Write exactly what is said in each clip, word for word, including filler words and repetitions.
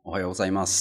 おはようございます。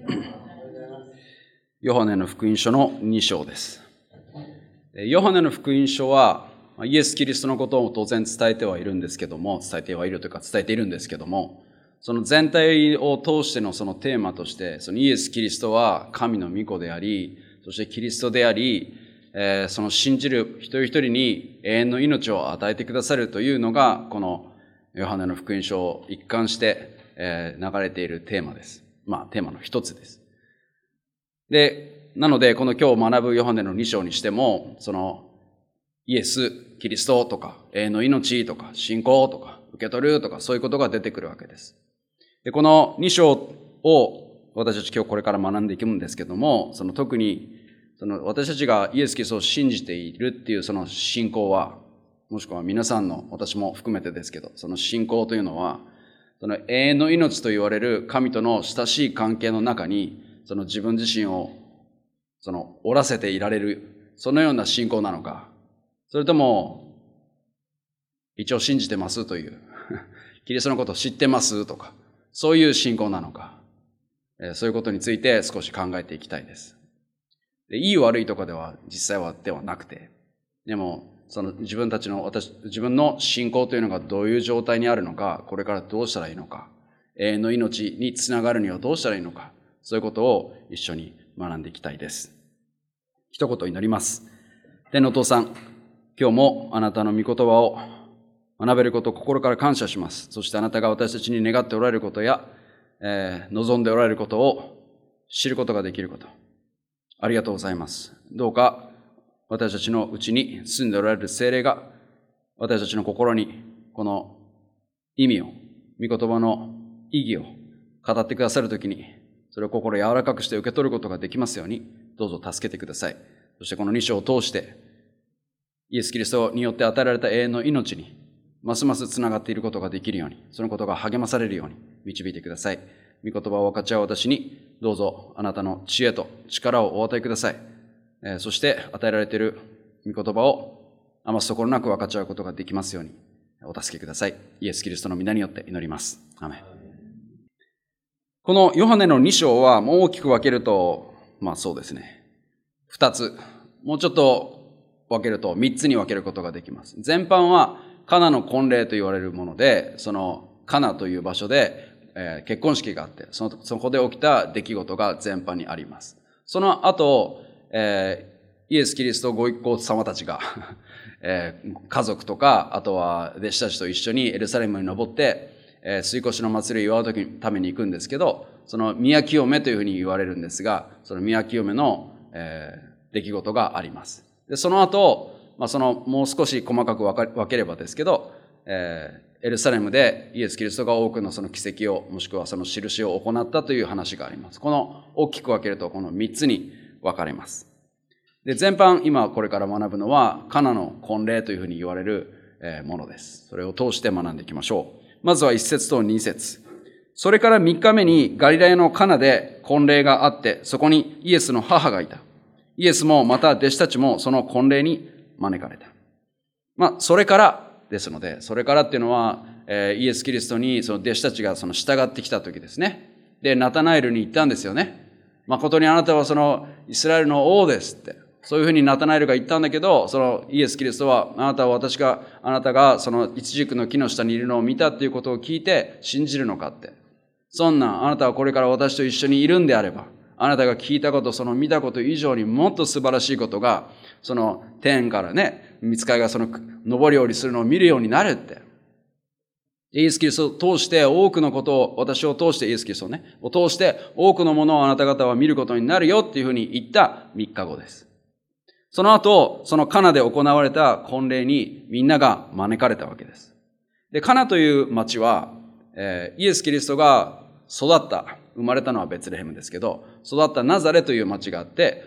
ヨハネの福音書のに章です。ヨハネの福音書はイエス・キリストのことを当然伝えてはいるんですけども、伝えてはいるというか伝えているんですけども、その全体を通してのそのテーマとして、そのイエス・キリストは神の御子であり、そしてキリストであり、えー、その信じる一人一人に永遠の命を与えてくださるというのが、このヨハネの福音書を一貫して、えー、流れているテーマです。まあ、テーマの一つです。で、なので、この今日学ぶヨハネのに章にしても、その、イエス、キリストとか、永遠の命とか、信仰とか、受け取るとか、そういうことが出てくるわけです。で、このに章を私たち今日これから学んでいくんですけども、その特に、その私たちがイエス・キリストを信じているっていうその信仰は、もしくは皆さんの、私も含めてですけど、その信仰というのは、その永遠の命と言われる神との親しい関係の中に、その自分自身を、その、おらせていられる、そのような信仰なのか、それとも、一応信じてますという、キリストのことを知ってますとか、そういう信仰なのか、そういうことについて少し考えていきたいです。で、いい悪いとかでは実際はではなくて、でも、その自分たちの、私、自分の信仰というのがどういう状態にあるのか、これからどうしたらいいのか、永遠の命につながるにはどうしたらいいのか、そういうことを一緒に学んでいきたいです。一言祈ります。天のお父さん、今日もあなたの御言葉を学べることを心から感謝します。そしてあなたが私たちに願っておられることや、えー、望んでおられることを知ることができること、ありがとうございます。どうか私たちのうちに住んでおられる聖霊が私たちの心にこの意味を、御言葉の意義を語ってくださるときに、それを心柔らかくして受け取ることができますように、どうぞ助けてください。そしてこのに章を通して、イエス・キリストによって与えられた永遠の命に、ますますつながっていることができるように、そのことが励まされるように導いてください。御言葉を分かち合う私に、どうぞあなたの知恵と力をお与えください。えー、そして与えられている御言葉を余すところなく分かち合うことができますように、お助けください。イエス・キリストの皆によって祈ります。アーメン。このヨハネのに章はもう大きく分けると、まあそうですね、二つ、もうちょっと分けると三つに分けることができます。前半はカナの婚礼と言われるもので、そのカナという場所で、えー、結婚式があって、その、そこで起きた出来事が前半にあります。その後、えー、イエス・キリストご一行様たちが、えー、家族とか、あとは弟子たちと一緒にエルサレムに登って、えー、水越の祭りを祝う時のために行くんですけど、その宮清めというふうに言われるんですが、その宮清めの、えー、出来事があります。で、その後、まあ、その、もう少し細かく分ければですけど、えー、エルサレムでイエス・キリストが多くのその奇跡を、もしくはその印を行ったという話があります。この大きく分けると、この三つに分かれます。で、前半、今これから学ぶのは、カナの婚礼というふうに言われるものです。それを通して学んでいきましょう。まずは一節と二節。それから三日目にガリラヤのカナで婚礼があって、そこにイエスの母がいた。イエスもまた弟子たちもその婚礼に招かれた。まあ、それからですので、それからっていうのは、えー、イエス・キリストにその弟子たちがその従ってきた時ですね。で、ナタナエルに言ったんですよね。誠にあなたはそのイスラエルの王ですって。そういうふうにナタナエルが言ったんだけど、そのイエス・キリストは、あなたは私が、あなたがその一軸の木の下にいるのを見たっていうことを聞いて信じるのかって。そんな、あなたはこれから私と一緒にいるんであれば、あなたが聞いたこと、その見たこと以上にもっと素晴らしいことが、その天からね、御使いがその上り下りするのを見るようになるって。イエス・キリストを通して多くのことを、私を通してイエス・キリストをね、を通して多くのものをあなた方は見ることになるよっていうふうに言ったみっかごです。その後、そのカナで行われた婚礼にみんなが招かれたわけです。で、カナという町は、えー、イエス・キリストが育った、生まれたのはベツレヘムですけど、育ったナザレという町があって、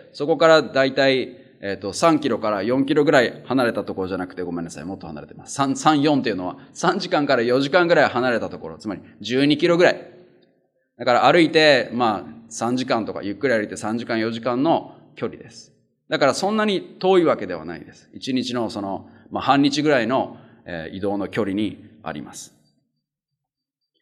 そこからだいたい、えっと、さんキロからよんキロぐらい離れたところじゃなくて、ごめんなさい、もっと離れてます。さん、さん、よんっていうのはさんじかんからよじかんぐらい離れたところ、つまりじゅうにキロぐらい。だから歩いて、まあ、さんじかんとか、ゆっくり歩いてさんじかん、よじかんの距離です。だからそんなに遠いわけではないです。一日のその、まあ、半日ぐらいの、えー、移動の距離にあります。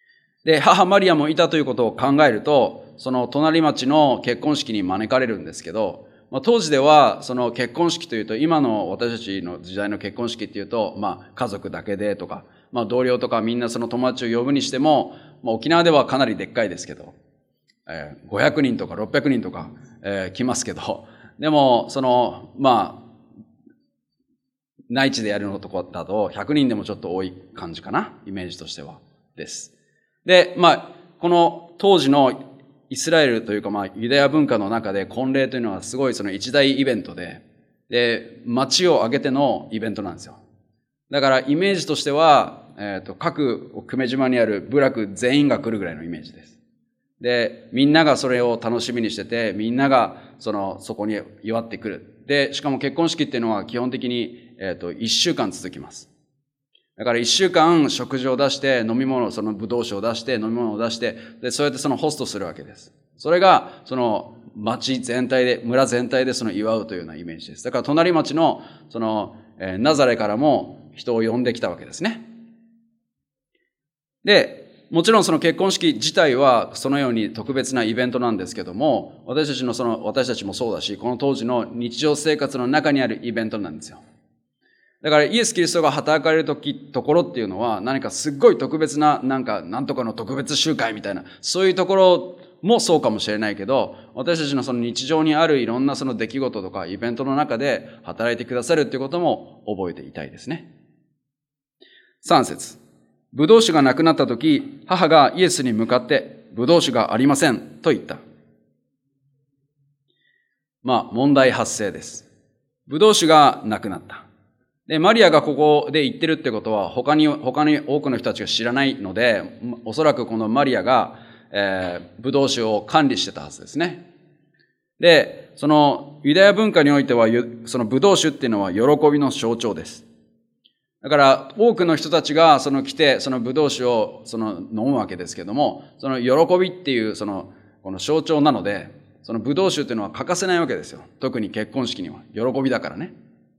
で、母マリアもいたということを考えると、その隣町の結婚式に招かれるんですけど、まあ、当時ではその結婚式というと、今の私たちの時代の結婚式っていうと、まあ家族だけでとか、まあ同僚とかみんなその友達を呼ぶにしても、まあ、沖縄ではかなりでっかいですけど、えー、ごひゃくにんとかろっぴゃくにんとか、えー、来ますけど、でもその、まあ、内地でやるのとこだとひゃくにんでもちょっと多い感じかな、イメージとしてはです。で、まあ、この当時のイスラエルというか、まあ、ユダヤ文化の中で婚礼というのはすごいその一大イベントで、で、町を挙げてのイベントなんですよ。だからイメージとしては、えっと、各久米島にある部落全員が来るぐらいのイメージです。で、みんながそれを楽しみにしてて、みんながその、そこに祝ってくる。で、しかも結婚式っていうのは基本的に、えっと、一週間続きます。だから一週間食事を出して、飲み物、そのブドウ酒を出して、飲み物を出して、で、そうやってそのホストするわけです。それが、その町全体で、村全体でその祝うというようなイメージです。だから隣町の、その、えー、ナザレからも人を呼んできたわけですね。で、もちろんその結婚式自体はそのように特別なイベントなんですけども、私たちのその、私たちもそうだし、この当時の日常生活の中にあるイベントなんですよ。だからイエス・キリストが働かれるとき、ところっていうのは何かすっごい特別な、なんか、なんとかの特別集会みたいな、そういうところもそうかもしれないけど、私たちのその日常にあるいろんなその出来事とかイベントの中で働いてくださるっていうことも覚えていたいですね。三節。ブドウ酒がなくなったとき、母がイエスに向かって、ブドウ酒がありませんと言った。まあ、問題発生です。ブドウ酒がなくなった。で、マリアがここで言ってるってことは、他に、他に多くの人たちが知らないので、おそらくこのマリアが、えー、ブドウ酒を管理してたはずですね。で、その、ユダヤ文化においては、そのブドウ酒っていうのは喜びの象徴です。だから、多くの人たちが、その来て、そのブドウ酒を、その、飲むわけですけども、その喜びっていう、その、この象徴なので、そのブドウ酒っていうのは欠かせないわけですよ。特に結婚式には。喜びだからね。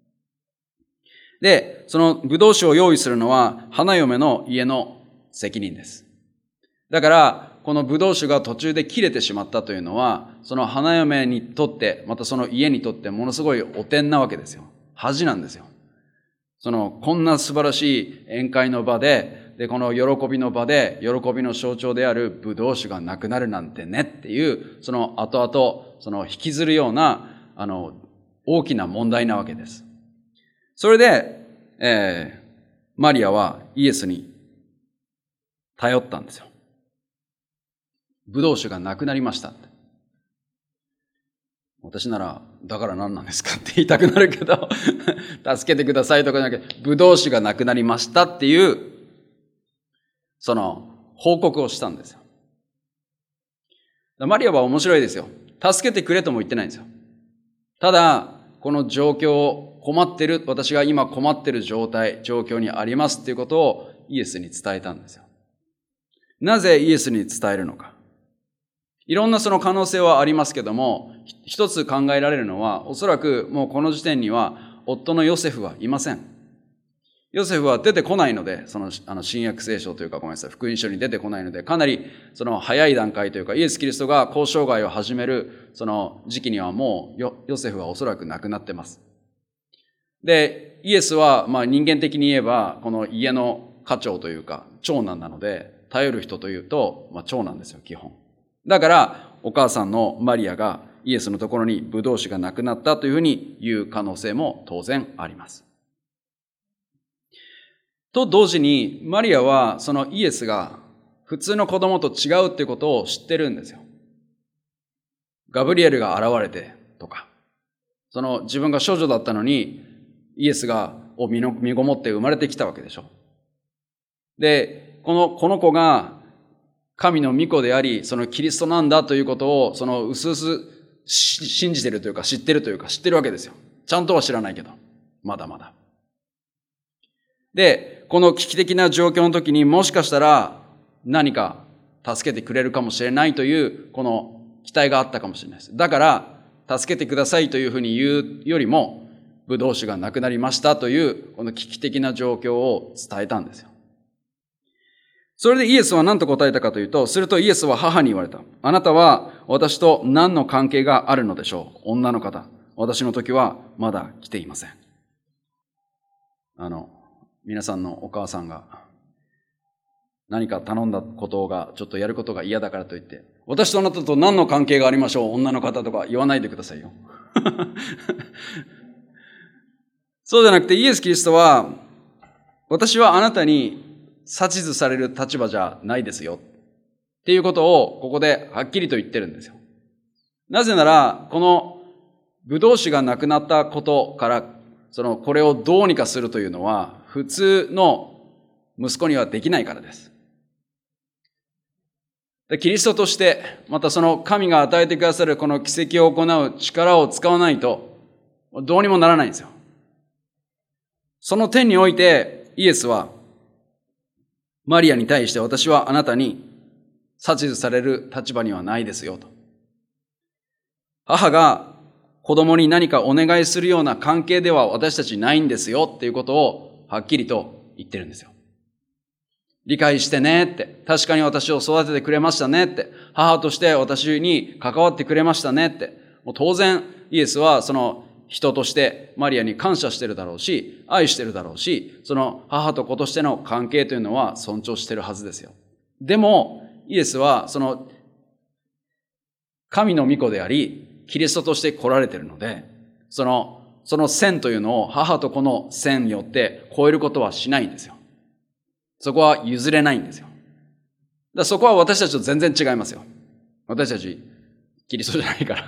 で、そのブドウ酒を用意するのは花嫁の家の責任です。だから、このブドウ酒が途中で切れてしまったというのは、その花嫁にとって、またその家にとってものすごい汚点なわけですよ。恥なんですよ。その、こんな素晴らしい宴会の場で、で、この喜びの場で、喜びの象徴であるブドウ酒がなくなるなんてねっていう、その後々、その引きずるような、あの、大きな問題なわけです。それで、えー、マリアはイエスに頼ったんですよ。ブドウ酒がなくなりました。私なら、だから何なんですかって言いたくなるけど、助けてくださいとかじゃなくて、ブドウ酒がなくなりましたっていう、その報告をしたんですよ。マリアは面白いですよ。助けてくれとも言ってないんですよ。ただ、この状況、困ってる、私が今困ってる状態、状況にありますっていうことをイエスに伝えたんですよ。なぜイエスに伝えるのか。いろんなその可能性はありますけども、一つ考えられるのは、おそらくもうこの時点には夫のヨセフはいません。ヨセフは出てこないので、その、あの、新約聖書というかごめんなさい、福音書に出てこないので、かなりその早い段階というか、イエス・キリストが交渉外を始めるその時期にはもうヨ、ヨセフはおそらく亡くなってます。で、イエスは、まあ人間的に言えば、この家の家長というか、長男なので、頼る人というと、まあ長男ですよ、基本。だから、お母さんのマリアがイエスのところにブドウ酒がなくなったというふうに言う可能性も当然あります。と同時に、マリアはそのイエスが普通の子供と違うっていうことを知ってるんですよ。ガブリエルが現れてとか、その自分が少女だったのに、イエスがを身の身ごもって生まれてきたわけでしょ。で、この、この子が神の御子であり、そのキリストなんだということを、その薄々信じてるというか知ってるというか知ってるわけですよ。ちゃんとは知らないけど、まだまだ。で、この危機的な状況の時にもしかしたら何か助けてくれるかもしれないという、この期待があったかもしれないです。だから、助けてくださいというふうに言うよりも、ブドウ酒がなくなりましたという、この危機的な状況を伝えたんですよ。 それでイエスは何と答えたかというと、するとイエスは母に言われた。あなたは私と何の関係があるのでしょう。女の方。私の時はまだ来ていません。あの、皆さんのお母さんが何か頼んだことが、ちょっとやることが嫌だからといって、私とあなたと何の関係がありましょう。女の方とか言わないでくださいよ。そうじゃなくて、イエス・キリストは、私はあなたに指図される立場じゃないですよ。っていうことを、ここではっきりと言ってるんですよ。なぜなら、この、ブドウ酒がなくなったことから、その、これをどうにかするというのは、普通の息子にはできないからです。で、キリストとして、またその神が与えてくださるこの奇跡を行う力を使わないと、どうにもならないんですよ。その点において、イエスは、マリアに対して私はあなたに指図される立場にはないですよと。母が子供に何かお願いするような関係では私たちないんですよっていうことをはっきりと言ってるんですよ。理解してねって。確かに私を育ててくれましたねって。母として私に関わってくれましたねって。もう当然イエスはその人としてマリアに感謝してるだろうし、愛してるだろうし、その母と子としての関係というのは尊重してるはずですよ。でも、イエスはその神の御子であり、キリストとして来られているので、その、その線というのを母と子の線によって超えることはしないんですよ。そこは譲れないんですよ。だからそこは私たちと全然違いますよ。私たち、キリストじゃないから。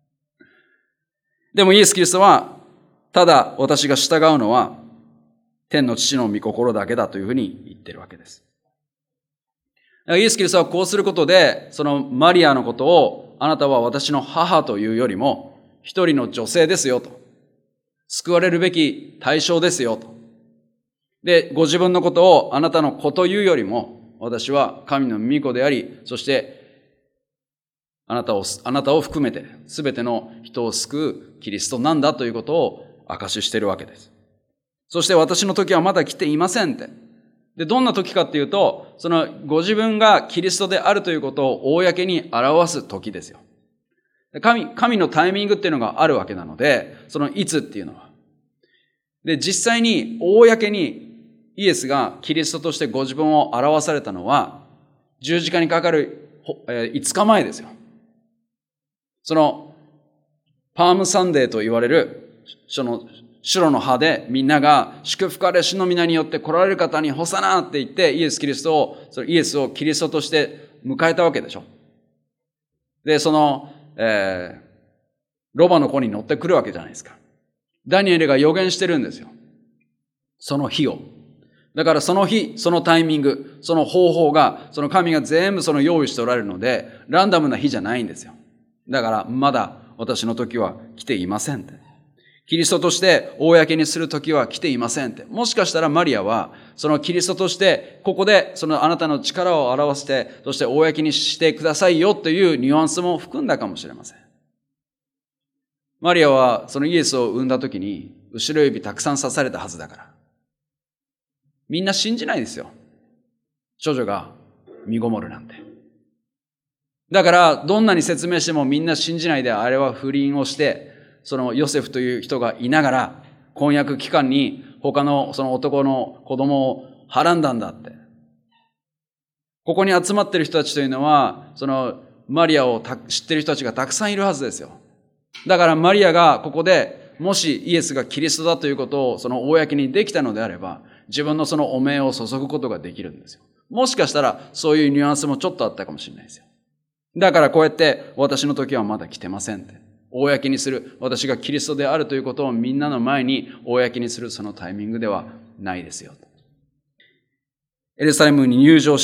でもイエス・キリストは、ただ私が従うのは、天の父の御心だけだというふうに言ってるわけです。イエス・キリストはこうすることで、そのマリアのことを、あなたは私の母というよりも、一人の女性ですよと。救われるべき対象ですよと。で、ご自分のことをあなたの子というよりも、私は神の御子であり、そして、あなたを、あなたを含めて、すべての人を救うキリストなんだということを証ししているわけです。そして私の時はまだ来ていませんって。で、どんな時かっていうと、そのご自分がキリストであるということを公に表す時ですよ。神、神のタイミングっていうのがあるわけなので、そのいつっていうのは。で、実際に公にイエスがキリストとしてご自分を表されたのは、十字架にかかるいつかまえですよ。その、パームサンデーと言われる、その、白の葉でみんなが祝福あれ主の皆によって来られる方にホサナって言ってイエス・キリストを、そのイエスをキリストとして迎えたわけでしょ。で、その、えー、ロバの子に乗ってくるわけじゃないですか。ダニエルが予言してるんですよ。その日を。だからその日、そのタイミング、その方法が、その神が全部その用意しておられるので、ランダムな日じゃないんですよ。だからまだ私の時は来ていませんって。キリストとして公にする時は来ていませんって。もしかしたらマリアは、そのキリストとして、ここでそのあなたの力を表して、そして公にしてくださいよというニュアンスも含んだかもしれません。マリアはそのイエスを産んだ時に、後ろ指たくさん刺されたはずだから。みんな信じないですよ。少女が身ごもるなんて。だから、どんなに説明してもみんな信じないで、あれは不倫をして、そのヨセフという人がいながら、婚約期間に他のその男の子供をはらんだんだって。ここに集まっている人たちというのは、そのマリアを知っている人たちがたくさんいるはずですよ。だからマリアがここで、もしイエスがキリストだということをその公にできたのであれば、自分のその汚名を注ぐことができるんですよ。もしかしたらそういうニュアンスもちょっとあったかもしれないですよ。だからこうやって私の時はまだ来てませんって。公にする。私がキリストであるということをみんなの前に公にするそのタイミングではないですよ。エルサレムに入場して、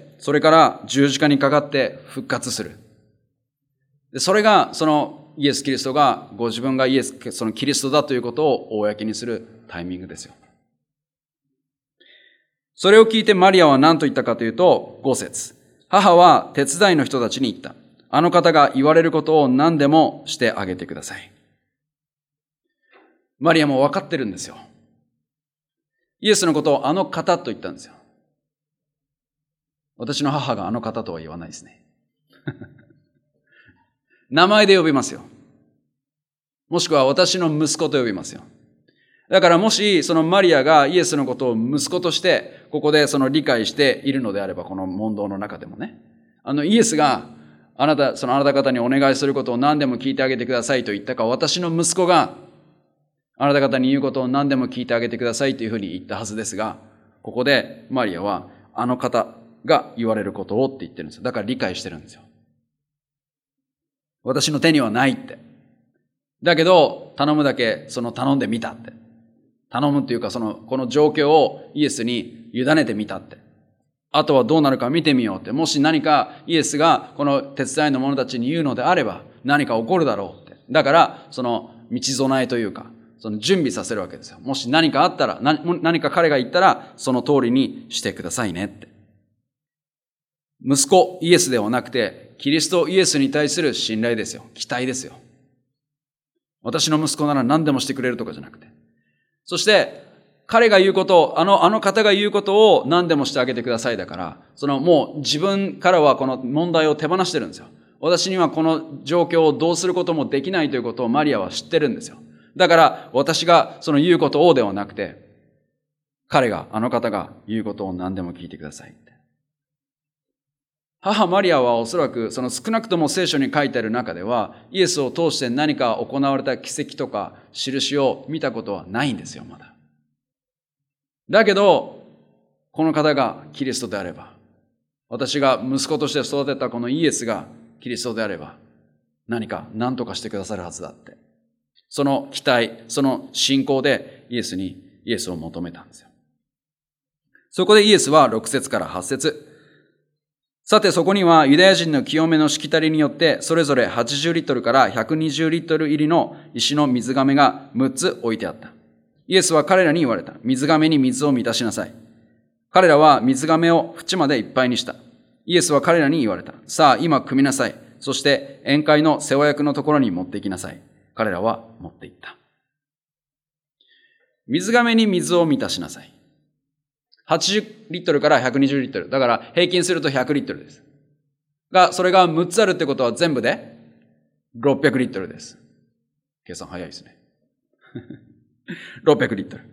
それから十字架にかかって復活する。でそれがそのイエス・キリストがご自分がイエス、そのキリストだということを公にするタイミングですよ。それを聞いてマリアは何と言ったかというと、ご節。母は手伝いの人たちに言った。あの方が言われることを何でもしてあげてください。マリアも分かってるんですよ。イエスのことをあの方と言ったんですよ。 私の母があの方とは言わないですね。名前で呼びますよ。もしくは私の息子と呼びますよ。だからもしそのマリアがイエスのことを息子としてここでその理解しているのであれば、この問答の中でもね、あのイエスがあなた、そのあなた方にお願いすることを何でも聞いてあげてくださいと言ったか、私の息子があなた方に言うことを何でも聞いてあげてくださいというふうに言ったはずですが、ここでマリアはあの方が言われることをって言ってるんですよ。だから理解してるんですよ。私の手にはないって。だけど頼むだけその頼んでみたって。頼むっていうか、そのこの状況をイエスに委ねてみたって。あとはどうなるか見てみようって。もし何かイエスがこの手伝いの者たちに言うのであれば何か起こるだろうって。だからその道備えというか、その準備させるわけですよ。もし何かあったら、何, 何か彼が言ったらその通りにしてくださいねって。息子イエスではなくて、キリストイエスに対する信頼ですよ。期待ですよ。私の息子なら何でもしてくれるとかじゃなくて。そして、彼が言うことを、あの、あの方が言うことを何でもしてあげてくださいだから、そのもう自分からはこの問題を手放してるんですよ。私にはこの状況をどうすることもできないということをマリアは知ってるんですよ。だから私がその言うことをではなくて、彼が、あの方が言うことを何でも聞いてくださいって。母マリアはおそらくその少なくとも聖書に書いてある中では、イエスを通して何か行われた奇跡とか印を見たことはないんですよ、まだ。だけど、この方がキリストであれば、私が息子として育てたこのイエスがキリストであれば、何か何とかしてくださるはずだって。その期待、その信仰でイエスにイエスを求めたんですよ。そこでイエスはろく節からはち節。さてそこにはユダヤ人の清めのしきたりによってそれぞれはちじゅうリットルからひゃくにじゅうリットル入りの石の水甕がむっつ置いてあった。イエスは彼らに言われた。水甕に水を満たしなさい。彼らは水甕を縁までいっぱいにした。イエスは彼らに言われた。さあ今汲みなさい。そして宴会の世話役のところに持って行きなさい。彼らは持って行った。水甕に水を満たしなさい。はちじゅうリットルからひゃくにじゅうリットル。だから平均するとひゃくリットルです。が、それがむっつあるってことは全部でろっぴゃくリットルです。計算早いですね。ろっぴゃくリットル。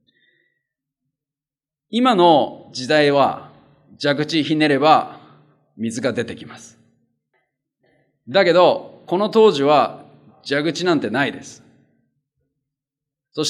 今の時代は蛇口ひねれば水が出てきます。だけど、この当時は蛇口なんてないです。そして、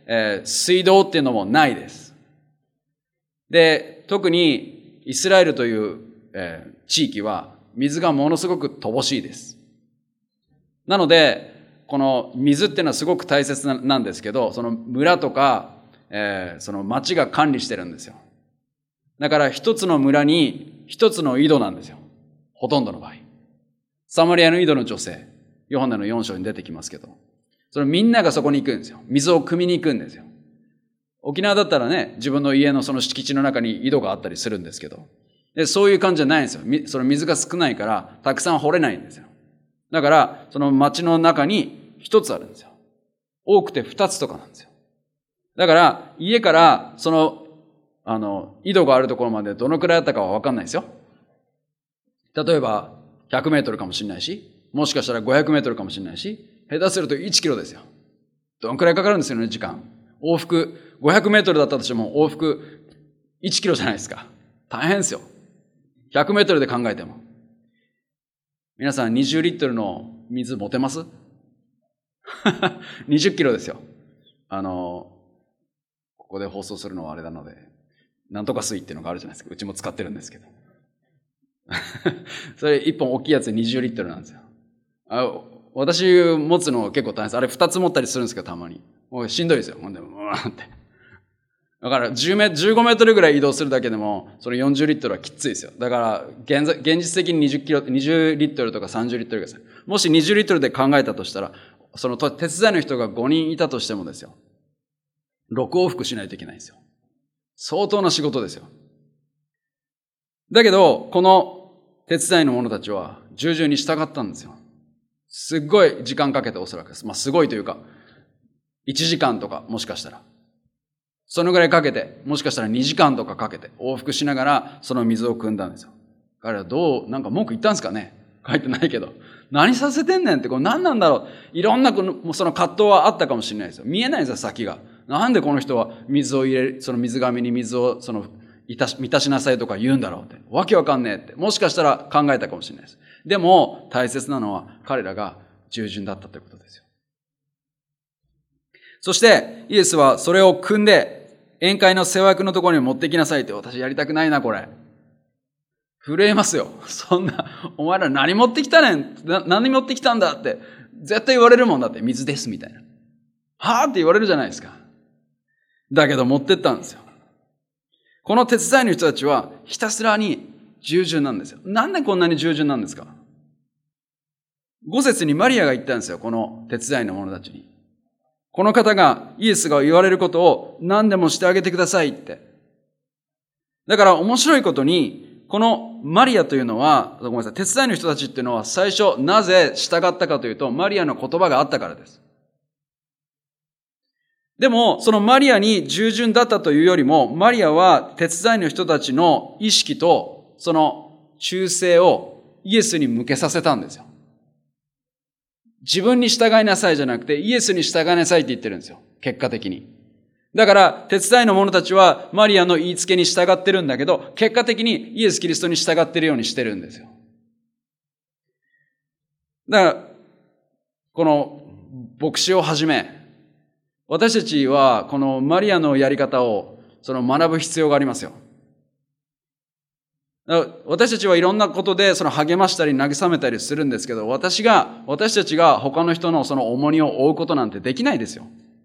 えー、水道っていうのもないです。で、特にイスラエルという、えー、地域は水がものすごく乏しいです。なので、この水っていうのはすごく大切なんですけど、その村とか、えー、その町が管理してるんですよ。だから一つの村に一つの井戸なんですよ。ほとんどの場合。サマリアの井戸の女性、ヨハネのよん章に出てきますけど、そのみんながそこに行くんですよ。水を汲みに行くんですよ。沖縄だったらね、自分の家のその敷地の中に井戸があったりするんですけど、でそういう感じじゃないんですよ。その水が少ないから、たくさん掘れないんですよ。だから、その町の中に一つあるんですよ。多くて二つとかなんですよ。だから、家から、その、あの、井戸があるところまでどのくらいあったかはわかんないですよ。例えば、ひゃくメートルかもしれないし、もしかしたらごひゃくメートルかもしれないし、下手するといちキロですよ。どのくらいかかるんですよね、時間。往復、ごひゃくメートルだったとしても往復いちキロじゃないですか。大変ですよ。ひゃくメートルで考えても。皆さんにじゅうリットルの水持てます？にじゅっキロですよ。あの、ここで放送するのはあれなので、なんとか水っていうのがあるじゃないですか。うちも使ってるんですけど。それいっぽん大きいやつにじゅうリットルなんですよ。あ、私持つの結構大変です。あれふたつ持ったりするんですけど、たまに。もうしんどいですよ。ほんで、うわーって。だからじゅうメートル、じゅうごメートルぐらい移動するだけでも、そのよんじゅうリットルはきついですよ。だから、現在、現実的ににじゅっキロ、にじゅうリットルとかさんじゅうリットルぐらいです。もしにじゅうリットルで考えたとしたら、その手伝いの人がごにんいたとしてもですよ。ろく往復しないといけないんですよ。相当な仕事ですよ。だけど、この手伝いの者たちは従順に従ったんですよ。すっごい時間かけておそらくです。まあすごいというか、いちじかんとかもしかしたら。 そのぐらいかけて、もしかしたらにじかんとかかけて、往復しながらその水を汲んだんですよ。彼はどう、なんか文句言ったんですかね？書いてないけど。何させてんねんって、これ何なんだろう。いろんなこの、その葛藤はあったかもしれないですよ。見えないんですよ、先が。なんでこの人は水を入れる、その水がめに水を、その、いたし、満たしなさいとか言うんだろうって。わけわかんねえって。もしかしたら考えたかもしれないです。でも、大切なのは彼らが従順だったということですよ。そして、イエスはそれを汲んで、宴会の世話役のところに持ってきなさいって、私やりたくないな、これ。震えますよ。そんな、お前ら何持ってきたねんな何持ってきたんだって、絶対言われるもんだって、水です、みたいな。はぁって言われるじゃないですか。だけど持ってったんですよ。この手伝いの人たちは、ひたすらに従順なんですよ。なんでこんなに従順なんですか？ご節にマリアが言ったんですよ、この手伝いの者たちに。この方が、イエスが言われることを何でもしてあげてくださいって。だから面白いことに、このマリアというのは、ごめんなさい、手伝いの人たちっていうのは最初なぜ従ったかというと、マリアの言葉があったからです。でも、そのマリアに従順だったというよりも、マリアは手伝いの人たちの意識と、その忠誠をイエスに向けさせたんですよ。自分に従いなさいじゃなくて、イエスに従いなさいって言ってるんですよ。結果的に。だから、手伝いの者たちはマリアの言いつけに従ってるんだけど、結果的にイエス・キリストに従ってるようにしてるんですよ。だから、この牧師をはじめ、私たちはこのマリアのやり方をその学ぶ必要がありますよ。私たちはいろんなことでその励ましたり慰めたりするんですけど、私が、私たちが他の人のその重荷を負うことなんてできないですよ。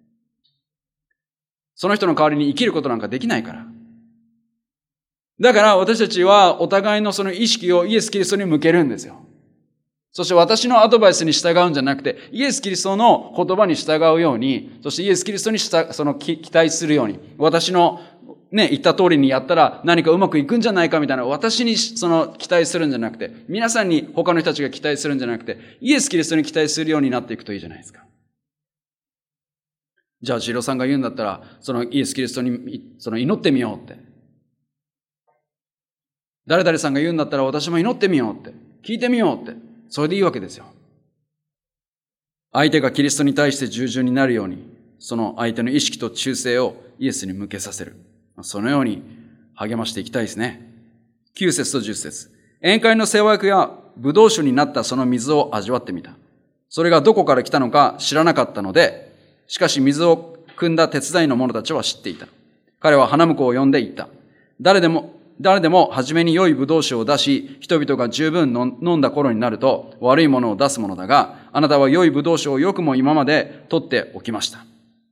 その人の代わりに生きることなんかできないから。だから私たちはお互いのその意識をイエス・キリストに向けるんですよ。そして私のアドバイスに従うんじゃなくて、イエス・キリストの言葉に従うように、そしてイエス・キリストにしたその期待するように、私のね、言った通りにやったら何かうまくいくんじゃないかみたいな、私にその期待するんじゃなくて、皆さんに他の人たちが期待するんじゃなくて、イエス・キリストに期待するようになっていくといいじゃないですか。じゃあ、ジローさんが言うんだったら、そのイエス・キリストにその祈ってみようって。誰々さんが言うんだったら私も祈ってみようって。聞いてみようって。それでいいわけですよ。相手がキリストに対して従順になるように、その相手の意識と忠誠をイエスに向けさせる。そのように励ましていきたいですね。きゅう節とじゅっ節。宴会の世話役や葡萄酒になったその水を味わってみた。それがどこから来たのか知らなかったので、しかし水を汲んだ手伝いの者たちは知っていた。彼は花婿を呼んで言った。誰でも、誰でも初めに良い葡萄酒を出し、人々が十分飲んだ頃になると悪いものを出すものだが、あなたは良い葡萄酒をよくも今まで取っておきました。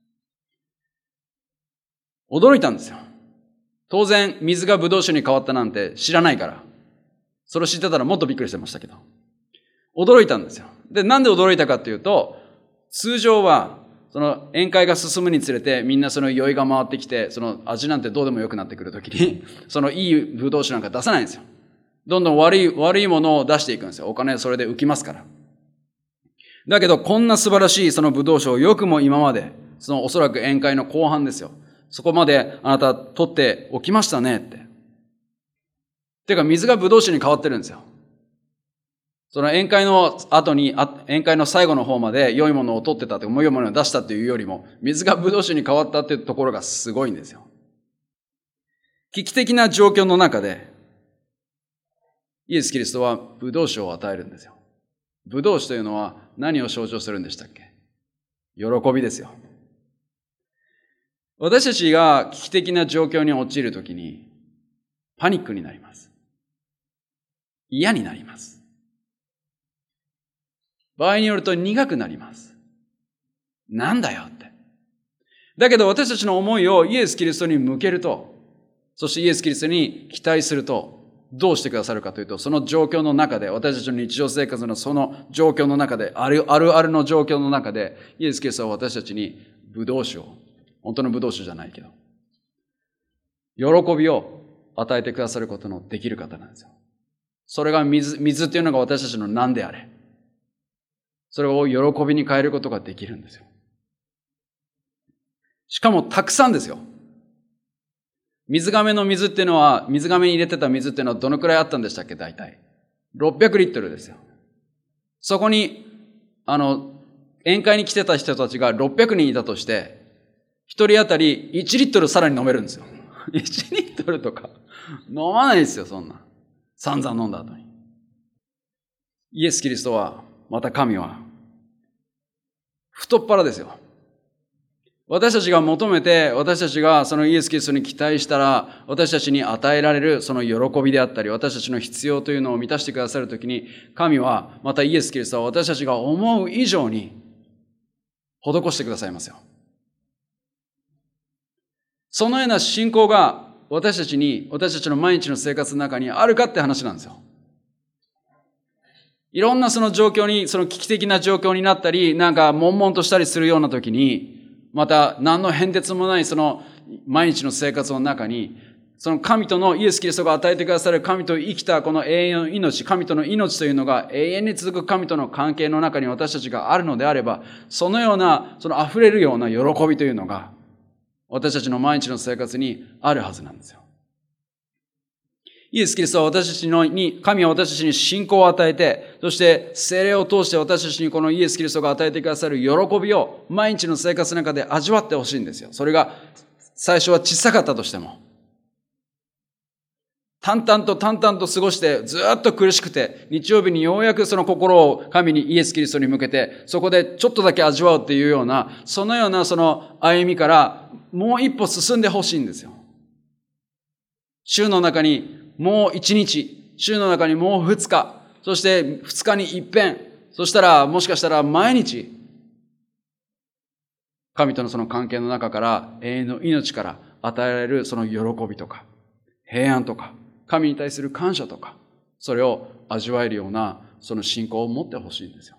驚いたんですよ。当然、水が葡萄酒に変わったなんて知らないから。それを知ってたらもっとびっくりしてましたけど。驚いたんですよ。で、なんで驚いたかっていうと、通常は、その宴会が進むにつれてみんなその酔いが回ってきて、その味なんてどうでもよくなってくるときに、そのいい葡萄酒なんか出さないんですよ。どんどん悪い、悪いものを出していくんですよ。お金それで浮きますから。だけどこんな素晴らしいその葡萄酒をよくも今まで、そのおそらく宴会の後半ですよ。そこまであなた取っておきましたねって。てか水が葡萄酒に変わってるんですよ。その宴会の後に、宴会の最後の方まで良いものを取ってたとか、良いものを出したっていうよりも、水が葡萄酒に変わったっていうところがすごいんですよ。危機的な状況の中で、イエス・キリストは葡萄酒を与えるんですよ。葡萄酒というのは何を象徴するんでしたっけ？喜びですよ。私たちが危機的な状況に陥るときに、パニックになります。嫌になります。場合によると苦くなります。なんだよって。だけど私たちの思いをイエス・キリストに向けると、そしてイエス・キリストに期待すると、どうしてくださるかというと、その状況の中で、私たちの日常生活のその状況の中で、あるあるあるの状況の中で、イエス・キリストは私たちに葡萄酒を、本当の葡萄酒じゃないけど、喜びを与えてくださることのできる方なんですよ。それが水、水っていうのが私たちの何であれ。それを喜びに変えることができるんですよ。しかもたくさんですよ。 水亀の水っていうのは、水亀に入れてた水っていうのはどのくらいあったんでしたっけ、大体。ろっぴゃくリットルですよ。そこに、あの、宴会に来てた人たちがろっぴゃくにんいたとして、一人当たりいちリットルさらに飲めるんですよ。いちリットルとか飲まないですよ、そんな。散々飲んだ後に。イエス・キリストは、また神は、太っ腹ですよ。私たちが求めて、私たちがそのイエス・キリストに期待したら、私たちに与えられるその喜びであったり、私たちの必要というのを満たしてくださるときに、神は、またイエス・キリストは私たちが思う以上に施してくださいますよ。そのような信仰が私たちに、私たちの毎日の生活の中にあるかって話なんですよ。いろんなその状況に、その危機的な状況になったり、なんか悶々としたりするような時に、また何の変哲もないその毎日の生活の中に、その神とのイエス・キリストが与えてくださる神と生きたこの永遠の命、神との命というのが永遠に続く神との関係の中に私たちがあるのであれば、そのような、その溢れるような喜びというのが、私たちの毎日の生活にあるはずなんですよ。イエス・キリストは私たちのに、神は私たちに信仰を与えて、そして聖霊を通して私たちにこのイエス・キリストが与えてくださる喜びを毎日の生活の中で味わってほしいんですよ。それが最初は小さかったとしても。淡々と淡々と過ごしてずっと苦しくて、日曜日にようやくその心を神にイエス・キリストに向けて、そこでちょっとだけ味わうっていうような、そのようなその歩みからもう一歩進んでほしいんですよ。週の中にもう一日、週の中にもう二日、そして二日に一遍、そしたらもしかしたら毎日、神とのその関係の中から永遠の命から与えられるその喜びとか、平安とか、神に対する感謝とか、それを味わえるようなその信仰を持ってほしいんですよ。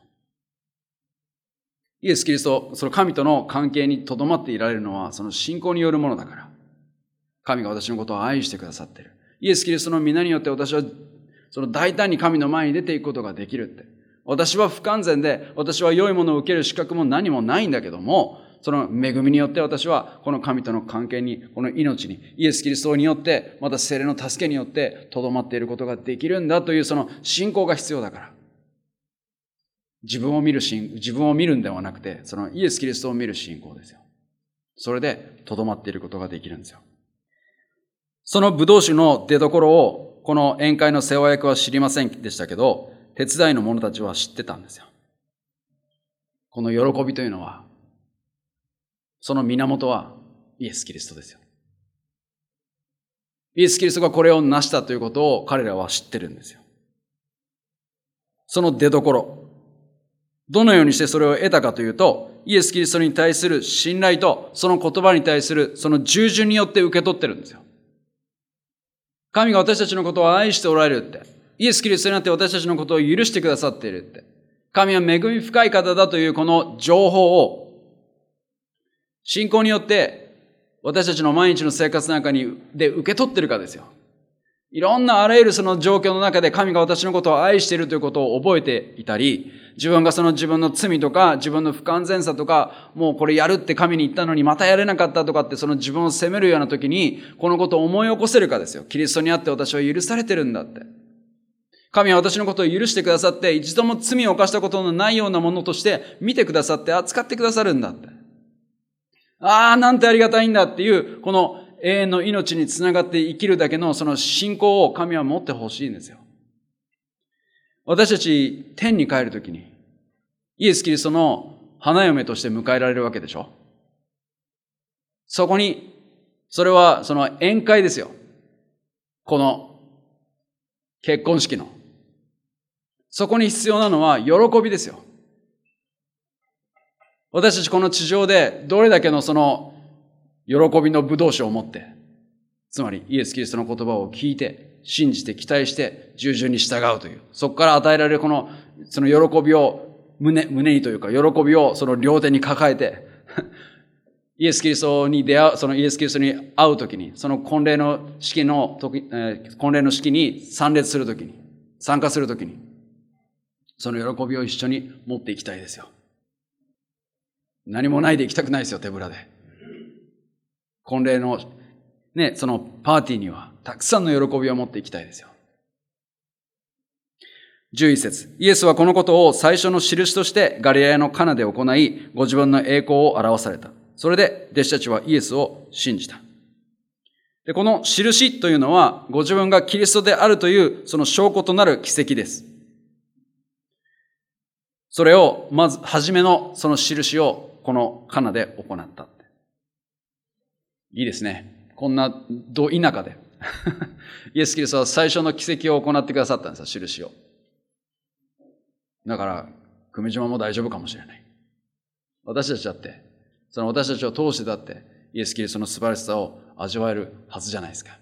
イエス・キリスト、その神との関係にとどまっていられるのはその信仰によるものだから。神が私のことを愛してくださっている。イエス・キリストの皆によって私はその大胆に神の前に出ていくことができるって。私は不完全で、私は良いものを受ける資格も何もないんだけども、その恵みによって私はこの神との関係に、この命に、イエス・キリストによって、また聖霊の助けによってとどまっていることができるんだというその信仰が必要だから。自分を見る信、自分を見るんではなくて、そのイエス・キリストを見る信仰ですよ。それでとどまっていることができるんですよ。その葡萄酒の出所を、この宴会の世話役は知りませんでしたけど、手伝いの者たちは知ってたんですよ。この喜びというのは、その源はイエス・キリストですよ。イエス・キリストがこれを成したということを彼らは知ってるんですよ。その出所。どのようにしてそれを得たかというと、イエス・キリストに対する信頼と、その言葉に対するその従順によって受け取ってるんですよ。神が私たちのことを愛しておられるって。イエス・キリストになって私たちのことを許してくださっているって。神は恵み深い方だというこの情報を、信仰によって私たちの毎日の生活の中にで受け取っているかですよ。いろんなあらゆるその状況の中で神が私のことを愛しているということを覚えていたり、自分がその自分の罪とか自分の不完全さとか、もうこれやるって神に言ったのにまたやれなかったとかって、その自分を責めるような時にこのことを思い起こせるかですよ。キリストにあって私は許されてるんだって。神は私のことを許してくださって、一度も罪を犯したことのないようなものとして見てくださって扱ってくださるんだって。ああ、なんてありがたいんだっていう、この永遠の命につながって生きるだけのその信仰を神は持ってほしいんですよ。私たち天に帰るときにイエス・キリストの花嫁として迎えられるわけでしょ。そこに、それはその宴会ですよ。この結婚式の。そこに必要なのは喜びですよ。私たちこの地上でどれだけのその喜びの葡萄酒を持って、つまりイエス・キリストの言葉を聞いて、信じて期待して従順に従うという、そこから与えられるこのその喜びを胸胸にというか、喜びをその両手に抱えてイエス・キリストに出会う、そのイエス・キリストに会うときに、その婚礼の式の時、えー、婚礼の式に参列するときに、参加するときに、その喜びを一緒に持っていきたいですよ。何もないで行きたくないですよ、手ぶらで。婚礼のね、そのパーティーにはたくさんの喜びを持っていきたいですよ。じゅういち節、イエスはこのことを最初の印としてガリラヤのカナで行い、ご自分の栄光を表された。それで弟子たちはイエスを信じた。で、この印というのは、ご自分がキリストであるというその証拠となる奇跡です。それを、まず、初めのその印をこのカナで行った。いいですね。こんな、ど田舎で。イエス・キリストは最初の奇跡を行ってくださったんですよ、印を。だから、久米島も大丈夫かもしれない。私たちだって、その私たちを通してだって、イエス・キリストの素晴らしさを味わえるはずじゃないですか。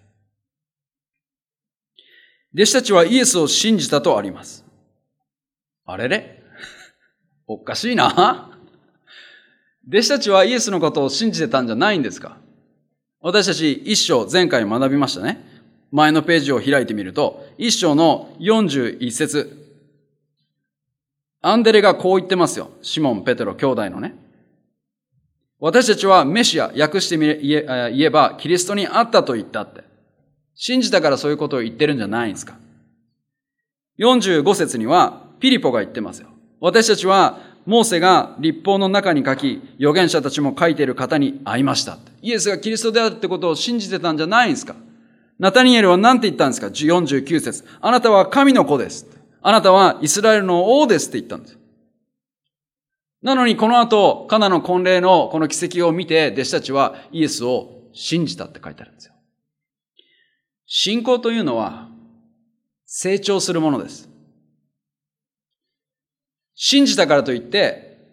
弟子たちはイエスを信じたとあります。あれれおかしいな。弟子たちはイエスのことを信じてたんじゃないんですか？私たち一章前回学びましたね。前のページを開いてみると、一章のよんじゅういち節。アンデレがこう言ってますよ。シモン、ペテロ、兄弟のね。私たちはメシア、訳してみれ言え、言えばキリストに会ったと言ったって。信じたからそういうことを言ってるんじゃないんですか。よんじゅうご節にはピリポが言ってますよ。私たちはモーセが律法の中に書き、預言者たちも書いている方に会いました。イエスがキリストであるってことを信じてたんじゃないんですか。ナタニエルは何て言ったんですか。よんじゅうきゅう節。あなたは神の子です。あなたはイスラエルの王ですって言ったんです。なのにこの後、カナの婚礼のこの奇跡を見て、弟子たちはイエスを信じたって書いてあるんですよ。信仰というのは成長するものです。信じたからといって、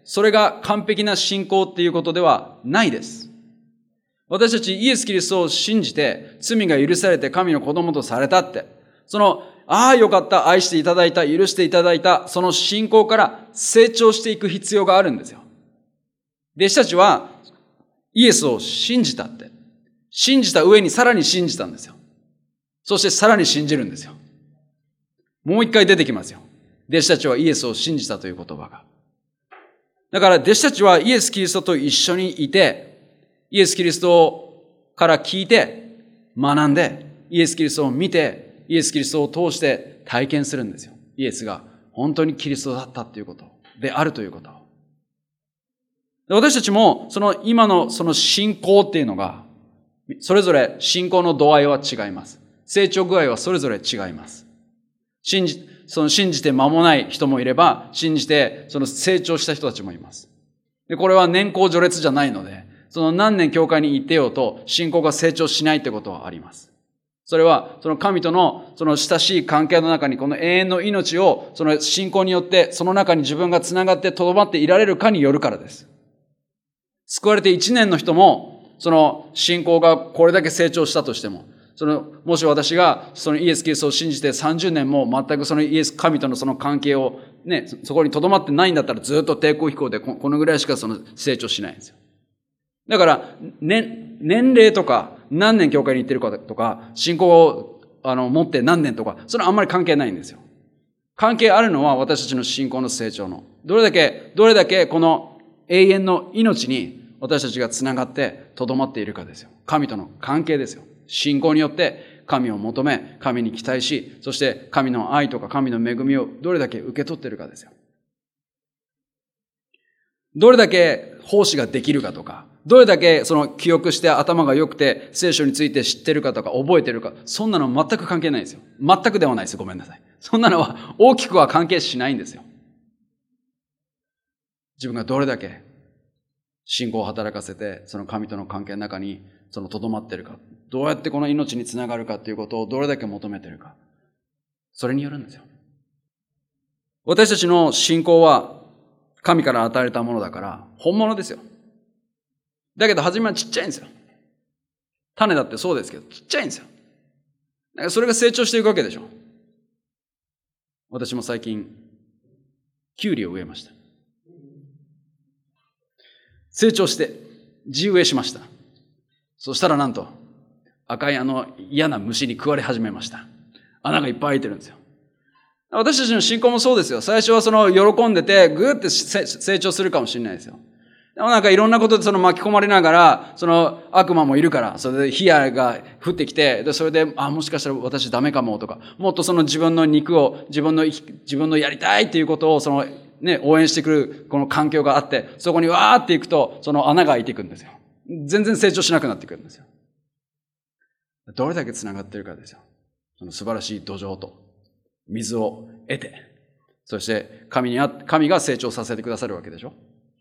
それが完璧な信仰っていうことではないです。私たちイエス・キリストを信じて、罪が許されて神の子供とされたって、その、ああよかった、愛していただいた、許していただいた、その信仰から成長していく必要があるんですよ。弟子たちはイエスを信じたって。信じた上にさらに信じたんですよ。そしてさらに信じるんですよ。もう一回出てきますよ。弟子たちはイエスを信じたという言葉が。だから弟子たちはイエス・キリストと一緒にいて、イエス・キリストから聞いて、学んで、イエス・キリストを見て、イエス・キリストを通して体験するんですよ。イエスが本当にキリストだったということ、であるということ。私たちもその今のその信仰っていうのが、それぞれ信仰の度合いは違います。成長具合はそれぞれ違います。信じ、その信じて間もない人もいれば、信じてその成長した人たちもいます。で、これは年功序列じゃないので、その何年教会に行ってようと信仰が成長しないってことはあります。それはその神とのその親しい関係の中にこの永遠の命をその信仰によってその中に自分がつながって留まっていられるかによるからです。救われていちねんの人もその信仰がこれだけ成長したとしても、そのもし私がそのイエス・キリストを信じてさんじゅうねんも全くそのイエス神とのその関係をね、そこに留まってないんだったらずっと低空飛行でこのぐらいしかその成長しないんですよ。だから、ね、年齢とか何年教会に行ってるかとか信仰をあの持って何年とかそれはあんまり関係ないんですよ。関係あるのは私たちの信仰の成長のどれだけどれだけこの永遠の命に私たちがつながって留まっているかですよ。神との関係ですよ。信仰によって神を求め、神に期待し、そして神の愛とか神の恵みをどれだけ受け取っているかですよ。どれだけ奉仕ができるかとか、どれだけその記憶して頭が良くて聖書について知ってるかとか覚えてるか、そんなの全く関係ないですよ。全くではないです。ごめんなさい。そんなのは大きくは関係しないんですよ。自分がどれだけ信仰を働かせて、その神との関係の中にその留まっているか、どうやってこの命につながるかということをどれだけ求めているか、それによるんですよ。私たちの信仰は神から与えられたものだから本物ですよ。だけど初めはちっちゃいんですよ。種だってそうですけどちっちゃいんですよ。だからそれが成長していくわけでしょ。私も最近キュウリを植えました。成長して地植えしました。そしたらなんと赤いあの嫌な虫に食われ始めました。穴がいっぱい開いてるんですよ。私たちの信仰もそうですよ。最初はその喜んでてぐーって成長するかもしれないですよ。 でもなんかいろんなことでその巻き込まれながら、その悪魔もいるから、それで火矢が降ってきて、でそれで、あ、もしかしたら私ダメかもとか、もっとその自分の肉を、自分の、自分のやりたいっていうことを、そのね、応援してくるこの環境があって、そこにわーっていくと、その穴が開いていくんですよ。全然成長しなくなってくるんですよ。どれだけ繋がってるかですよ。その素晴らしい土壌と水を得て、そして神にあ、神が成長させてくださるわけでしょ。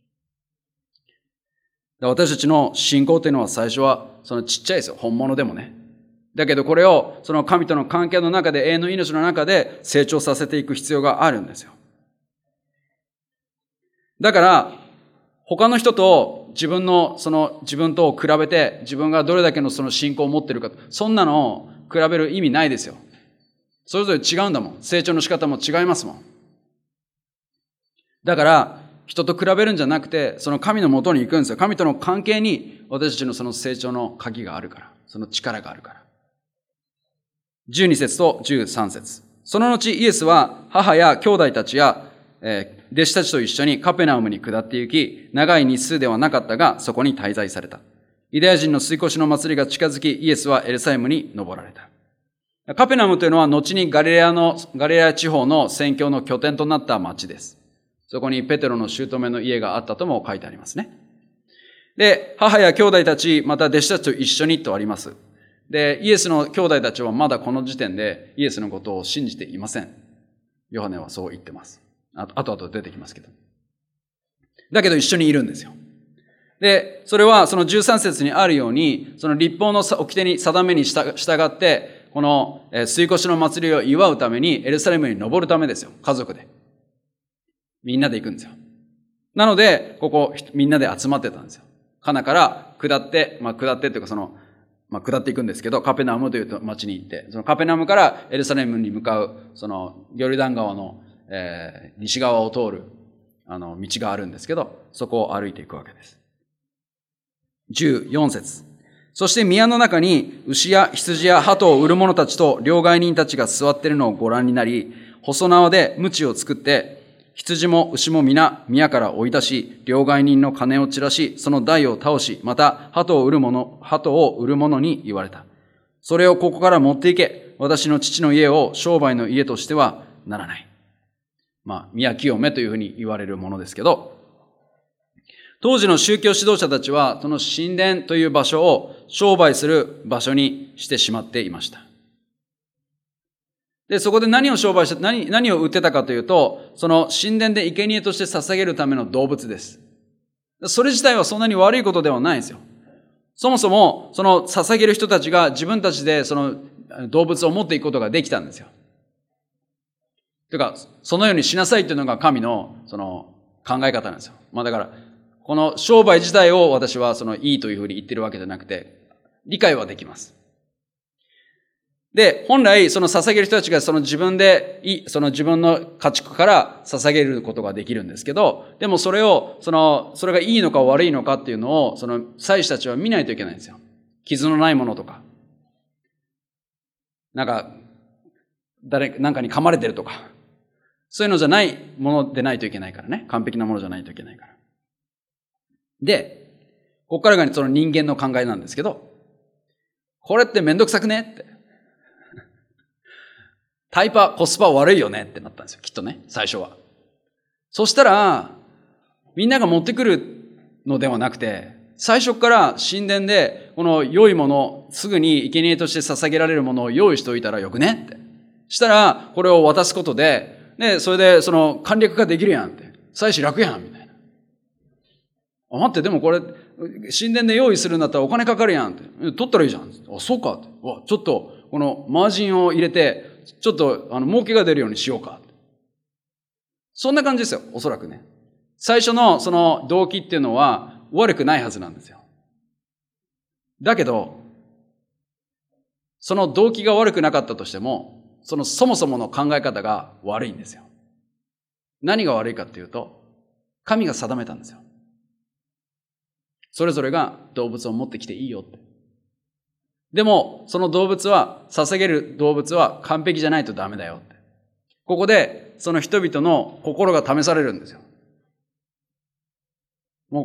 私たちの信仰というのは最初はそのちっちゃいですよ。本物でもね。だけどこれをその神との関係の中で、永遠の命の中で成長させていく必要があるんですよ。だから他の人と自分のその自分と比べて、自分がどれだけのその信仰を持っているか、そんなのを比べる意味ないですよ。それぞれ違うんだもん。成長の仕方も違いますもん。だから人と比べるんじゃなくて、その神のもとに行くんですよ。神との関係に私たちのその成長の鍵があるから。その力があるから。じゅうに節とじゅうさん節。その後イエスは母や兄弟たちや、えー、弟子たちと一緒にカペナウムに下って行き、長い日数ではなかったが、そこに滞在された。ユダヤ人の吸い越しの祭りが近づき、イエスはエルサレムに登られた。カペナウムというのは後にガリレアの、ガリレア地方の宣教の拠点となった町です。そこにペテロの姑の家があったとも書いてありますね。で、母や兄弟たち、また弟子たちと一緒にとあります。で、イエスの兄弟たちはまだこの時点でイエスのことを信じていません。ヨハネはそう言ってます。あと、あと出てきますけど。だけど一緒にいるんですよ。で、それはそのじゅうさん節にあるように、その律法の掟に定めに従って、この吸い越しの祭りを祝うためにエルサレムに登るためですよ。家族で。みんなで行くんですよ。なので、ここみんなで集まってたんですよ。カナから下って、まあ下ってっていうかその、まあ下っていくんですけど、カペナウムという町に行って、そのカペナウムからエルサレムに向かう、そのヨルダン川の、えー、西側を通る、あの、道があるんですけど、そこを歩いていくわけです。じゅうよん節。そして宮の中に牛や羊や鳩を売る者たちと両替人たちが座っているのをご覧になり、細縄で鞭を作って、羊も牛も皆宮から追い出し、両替人の金を散らし、その台を倒し、また鳩を売る者、鳩を売る者に言われた。それをここから持っていけ。私の父の家を商売の家としてはならない。まあ、宮清めというふうに言われるものですけど、当時の宗教指導者たちは、その神殿という場所を商売する場所にしてしまっていました。で、そこで何を商売して、何、何を売ってたかというと、その神殿で生贄として捧げるための動物です。それ自体はそんなに悪いことではないんですよ。そもそも、その捧げる人たちが自分たちでその動物を持っていくことができたんですよ。というか、そのようにしなさいというのが神のその考え方なんですよ。まあだから、この商売自体を私はそのいいというふうに言ってるわけじゃなくて、理解はできます。で、本来その捧げる人たちがその自分で、その自分の家畜から捧げることができるんですけど、でもそれを、その、それがいいのか悪いのかっていうのを、その祭司たちは見ないといけないんですよ。傷のないものとか、なんか、誰、なんかに噛まれてるとか、そういうのじゃないものでないといけないからね。完璧なものじゃないといけないから。で、ここからがその人間の考えなんですけど、これってめんどくさくねって。タイパ、コスパ悪いよねってなったんですよ。きっとね、最初は。そしたら、みんなが持ってくるのではなくて、最初から神殿で、この良いもの、すぐに生贄として捧げられるものを用意しておいたらよくねって。したら、これを渡すことで、ね、それでその簡略化できるやんって。祭司楽やんみたいな。あ、待って、でもこれ、神殿で用意するんだったらお金かかるやんって。取ったらいいじゃん。あ、そうかって。わ、ちょっと、このマージンを入れて、ちょっと、あの、儲けが出るようにしようか。そんな感じですよ、おそらくね。最初のその動機っていうのは悪くないはずなんですよ。だけど、その動機が悪くなかったとしても、そのそもそもの考え方が悪いんですよ。何が悪いかっていうと、神が定めたんですよ。それぞれが動物を持ってきていいよって。でも、その動物は、捧げる動物は完璧じゃないとダメだよって。ここで、その人々の心が試されるんですよ。もう、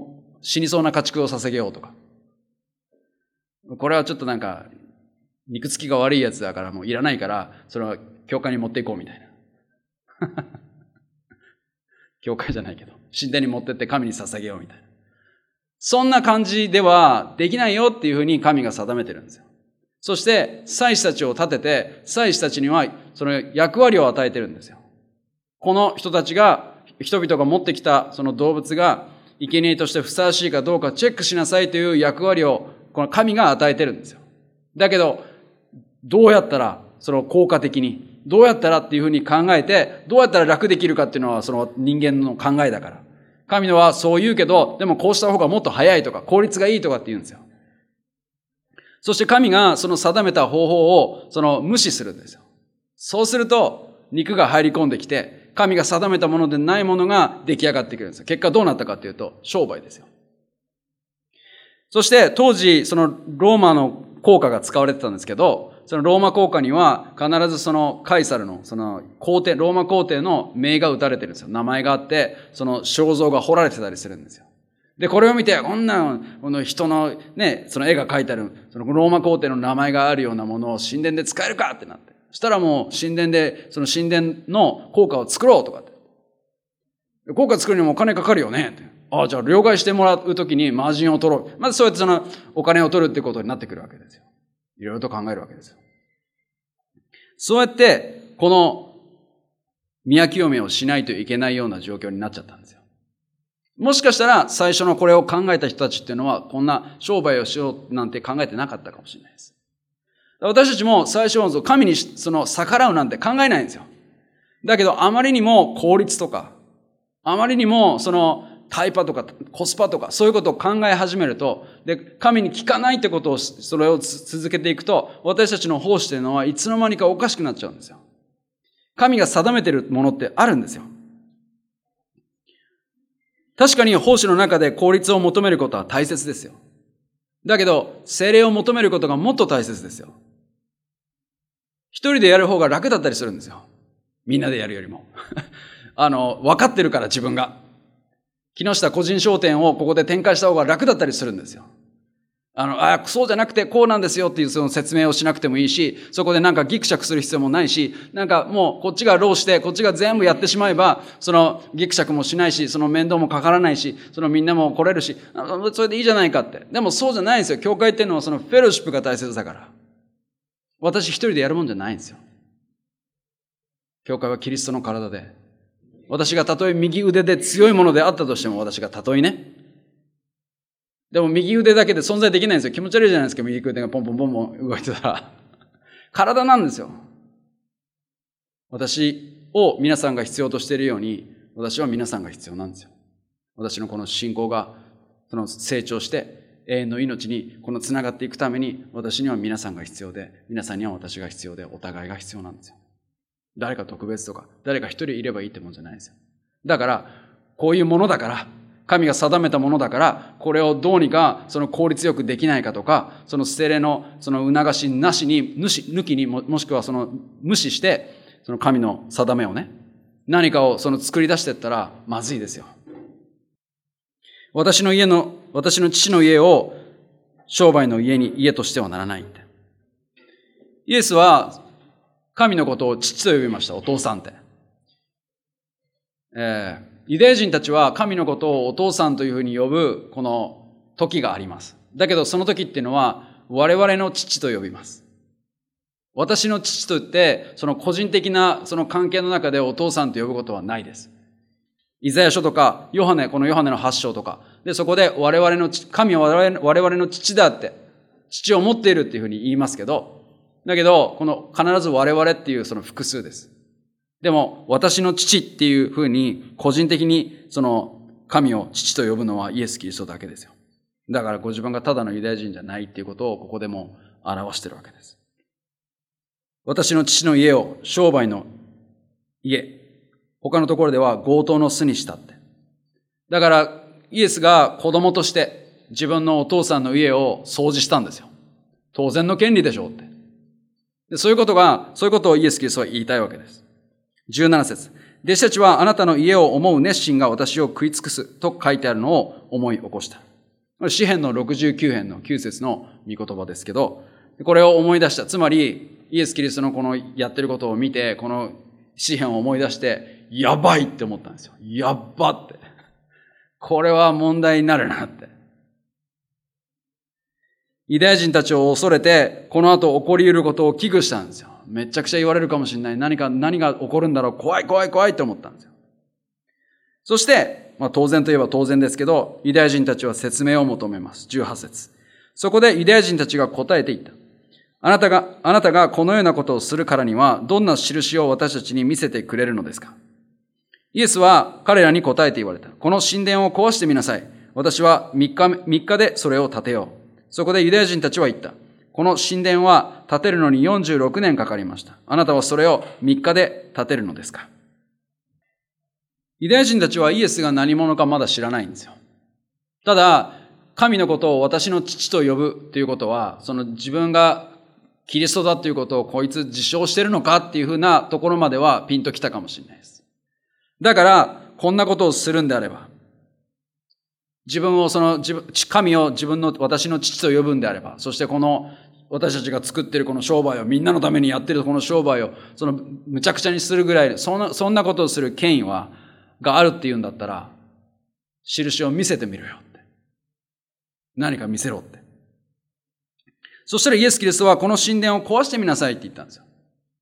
死にそうな家畜を捧げようとか。これはちょっとなんか、肉付きが悪いやつだからもういらないから、それは教会に持っていこうみたいな。教会じゃないけど、神殿に持ってって神に捧げようみたいな。そんな感じではできないよっていうふうに神が定めてるんですよ。そして、祭司たちを立てて、祭司たちにはその役割を与えてるんですよ。この人たちが、人々が持ってきたその動物が、生贄としてふさわしいかどうかチェックしなさいという役割を、この神が与えてるんですよ。だけど、どうやったら、その効果的に、どうやったらっていうふうに考えて、どうやったら楽できるかっていうのはその人間の考えだから。神のはそう言うけど、でもこうした方がもっと早いとか、効率がいいとかって言うんですよ。そして神がその定めた方法をその無視するんですよ。そうすると、肉が入り込んできて、神が定めたものでないものが出来上がってくるんですよ。結果どうなったかっていうと、商売ですよ。そして当時、そのローマの硬貨が使われてたんですけど、そのローマ硬貨には必ずそのカイサルの、その皇帝、ローマ皇帝の名が打たれてるんですよ。名前があって、その肖像が彫られてたりするんですよ。で、これを見て、こんな、この人のね、その絵が描いてある、そのローマ皇帝の名前があるようなものを神殿で使えるかってなって。そしたらもう神殿で、その神殿の硬貨を作ろうとかって。硬貨作るにもお金かかるよねって。ああ、じゃあ両替してもらうときにマージンを取ろう。まずそうやってそのお金を取るってことになってくるわけですよ。いろいろと考えるわけですよ。そうやって、この宮清めをしないといけないような状況になっちゃったんですよ。もしかしたら最初のこれを考えた人たちっていうのはこんな商売をしようなんて考えてなかったかもしれないです。私たちも最初は神にその逆らうなんて考えないんですよ。だけどあまりにも効率とか、あまりにもそのタイパとかコスパとかそういうことを考え始めると、で、神に聞かないってことを、それを続けていくと、私たちの奉仕というのはいつの間にかおかしくなっちゃうんですよ。神が定めているものってあるんですよ。確かに奉仕の中で効率を求めることは大切ですよ。だけど、聖霊を求めることがもっと大切ですよ。一人でやる方が楽だったりするんですよ。みんなでやるよりも。あの、分かってるから自分が。木下個人商店をここで展開した方が楽だったりするんですよ。あの、あ、そうじゃなくてこうなんですよっていうその説明をしなくてもいいし、そこでなんかギクシャクする必要もないし、なんかもうこっちが労して、こっちが全部やってしまえば、そのギクシャクもしないし、その面倒もかからないし、そのみんなも来れるし、それでいいじゃないかって。でもそうじゃないんですよ。教会っていうのはそのフェローシップが大切だから。私一人でやるもんじゃないんですよ。教会はキリストの体で、私がたとえ右腕で強いものであったとしても、私がたとえね。でも右腕だけで存在できないんですよ。気持ち悪いじゃないですか。右腕がポンポンポンポン動いてたら。体なんですよ。私を皆さんが必要としているように、私は皆さんが必要なんですよ。私のこの信仰がその成長して永遠の命にこのつながっていくために、私には皆さんが必要で、皆さんには私が必要で、お互いが必要なんですよ。誰か特別とか、誰か一人いればいいってもんじゃないですよ。だから、こういうものだから、神が定めたものだから、これをどうにかその効率よくできないかとか、その聖霊のその促しなしに、抜きにも、もしくはその無視して、その神の定めをね、何かをその作り出していったらまずいですよ。私の家の、私の父の家を商売の家に、家としてはならないって。イエスは、神のことを父と呼びました。お父さんって。えー、ユダヤ人たちは神のことをお父さんというふうに呼ぶこの時があります。だけどその時っていうのは我々の父と呼びます。私の父と言ってその個人的なその関係の中でお父さんと呼ぶことはないです。イザヤ書とかヨハネ、このヨハネの発章とかで、そこで我々の神は我々、我々の父だって父を持っているっていうふうに言いますけど、だけど、この必ず我々っていうその複数です。でも、私の父っていうふうに、個人的にその神を父と呼ぶのはイエス・キリストだけですよ。だからご自分がただのユダヤ人じゃないっていうことをここでも表しているわけです。私の父の家を商売の家。他のところでは強盗の巣にしたって。だから、イエスが子供として自分のお父さんの家を掃除したんですよ。当然の権利でしょうって。でそういうことが、そういうことをイエス・キリストは言いたいわけです。じゅうなな節。弟子たちはあなたの家を思う熱心が私を食い尽くすと書いてあるのを思い起こした。 詩編のろくじゅうきゅう編のきゅう節の御言葉ですけど、これを思い出した。つまり、イエス・キリストのこのやってることを見て、この詩編を思い出して、やばいって思ったんですよ。やっばって。これは問題になるなって。ユダヤ人たちを恐れて、この後起こり得ることを危惧したんですよ。めちゃくちゃ言われるかもしれない。何か、何が起こるんだろう。怖い怖い怖いって思ったんですよ。そして、まあ当然といえば当然ですけど、ユダヤ人たちは説明を求めます。じゅうはち節。そこでユダヤ人たちが答えていった。あなたが、あなたがこのようなことをするからには、どんな印を私たちに見せてくれるのですか？イエスは彼らに答えて言われた。この神殿を壊してみなさい。私は三日、三日でそれを建てよう。そこでユダヤ人たちは言った。この神殿は建てるのによんじゅうろくねんかかりました。あなたはそれを三日で建てるのですか？ユダヤ人たちはイエスが何者かまだ知らないんですよ。ただ、神のことを私の父と呼ぶということは、その自分がキリストだということをこいつ自称してるのかっていうふうなところまではピンときたかもしれないです。だから、こんなことをするんであれば、自分をその、自分、神を自分の私の父と呼ぶんであれば、そしてこの私たちが作っているこの商売をみんなのためにやっているこの商売をそのむちゃくちゃにするぐらい、そんな、そんなことをする権威は、があるっていうんだったら、印を見せてみろよって。何か見せろって。そしたらイエス・キリストはこの神殿を壊してみなさいって言ったんですよ。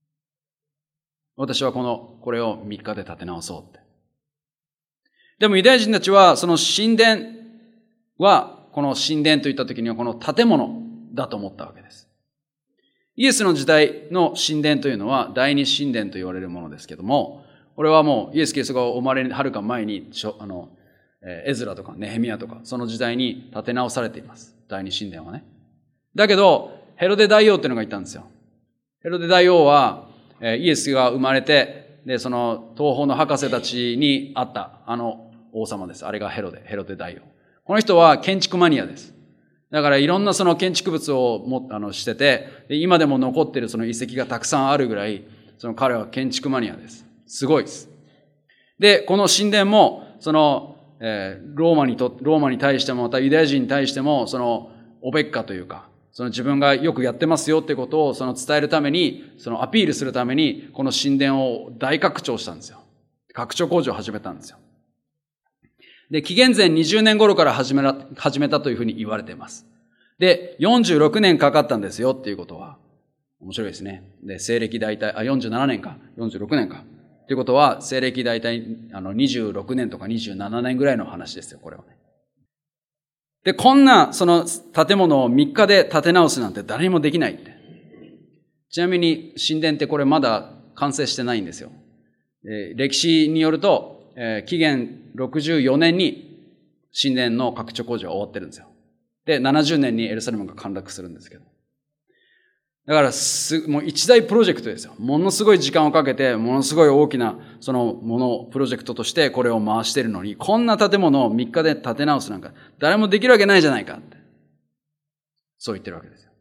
私はこの、これを三日で建て直そうって。でもユダヤ人たちはその神殿は、この神殿といった時にはこの建物だと思ったわけです。イエスの時代の神殿というのは第二神殿と言われるものですけども、これはもうイエス・キリストが生まれるはるか前に、あの、エズラとかネヘミヤとかその時代に建て直されています。第二神殿はね。だけど、ヘロデ大王っていうのがいたんですよ。ヘロデ大王は、イエスが生まれて、で、その東方の博士たちに会ったあの王様です。あれがヘロデ、ヘロデ大王。この人は建築マニアです。だからいろんなその建築物をもあのしてて、今でも残っているその遺跡がたくさんあるぐらい、その彼は建築マニアです。すごいです。で、この神殿も、その、えー、ローマにと、ローマに対しても、またユダヤ人に対しても、その、おべっかというか、その自分がよくやってますよってことをその伝えるために、そのアピールするために、この神殿を大拡張したんですよ。拡張工事を始めたんですよ。で、紀元前にじゅうねん頃から始めら、始めたというふうに言われています。で、よんじゅうろくねんかかったんですよっていうことは、面白いですね。で、西暦大体、あ、よんじゅうななねんか、よんじゅうろくねんか。ということは、西暦大体、あの、にじゅうろくねんとかにじゅうななねんぐらいの話ですよ、これはね。で、こんな、その建物をみっかで建て直すなんて誰にもできないって。ちなみに、神殿ってこれまだ完成してないんですよ。えー、歴史によると、えー、紀元ろくじゅうよねんに神殿の拡張工事は終わってるんですよ。で、ななじゅうねんにエルサレムが陥落するんですけど。だからす、もう一大プロジェクトですよ。ものすごい時間をかけて、ものすごい大きな、そのもの、プロジェクトとしてこれを回しているのに、こんな建物をみっかで建て直すなんか、誰もできるわけないじゃないかって。そう言ってるわけですよ。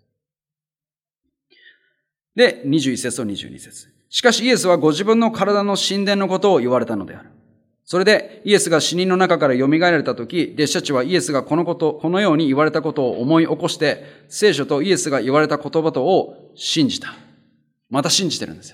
で、にじゅういち節とにじゅうに節。しかしイエスはご自分の体の神殿のことを言われたのである。それでイエスが死人の中から蘇られたとき、弟子たちはイエスがこのこと、このように言われたことを思い起こして、聖書とイエスが言われた言葉とを信じた。また信じてるんですよ。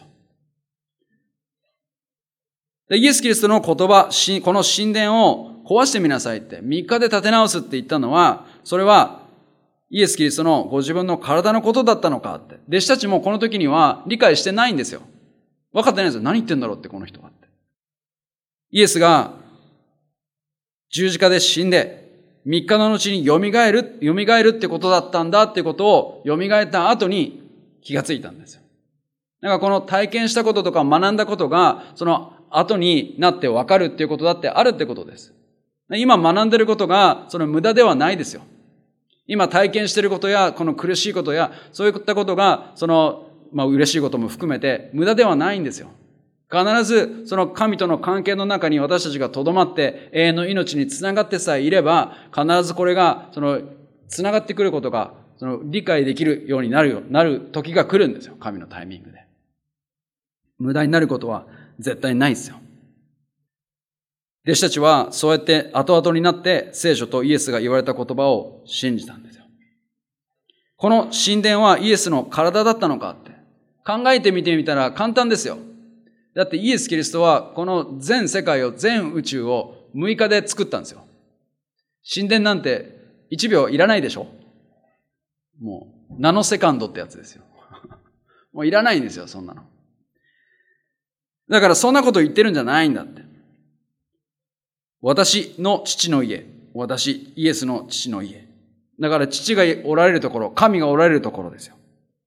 で、イエス・キリストの言葉、この神殿を壊してみなさいって、みっかで建て直すって言ったのは、それはイエス・キリストのご自分の体のことだったのかって。弟子たちもこの時には理解してないんですよ。分かってないんですよ。何言ってんだろうって、この人はって。イエスが十字架で死んで、三日の後に蘇る、蘇るってことだったんだってことを蘇った後に気がついたんですよ。だからこの体験したこととか学んだことが、その後になって分かるっていうことだってあるってことです。今学んでることが、その無駄ではないですよ。今体験していることや、この苦しいことや、そういったことが、その、まあ嬉しいことも含めて無駄ではないんですよ。必ずその神との関係の中に私たちが留まって永遠の命につながってさえいれば、必ずこれがそのつながってくることがその理解できるようになるよなる時が来るんですよ。神のタイミングで。無駄になることは絶対ないですよ。 弟子たちはそうやって後々になって聖書とイエスが言われた言葉を信じたんですよ。この神殿はイエスの体だったのかって考えてみてみたら簡単ですよ。だってイエス・キリストはこの全世界を、全宇宙をむいかで作ったんですよ。神殿なんていちびょういらないでしょ。もうナノセカンドってやつですよ。もういらないんですよ、そんなの。だからそんなこと言ってるんじゃないんだって。私の父の家、私、イエスの父の家。だから父がおられるところ、神がおられるところですよ。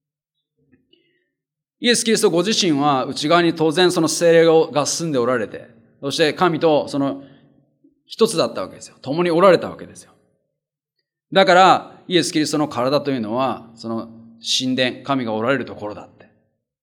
イエス・キリストご自身は内側に当然その聖霊が住んでおられて、そして神とその一つだったわけですよ。共におられたわけですよ。だからイエス・キリストの体というのはその神殿、神がおられるところだって。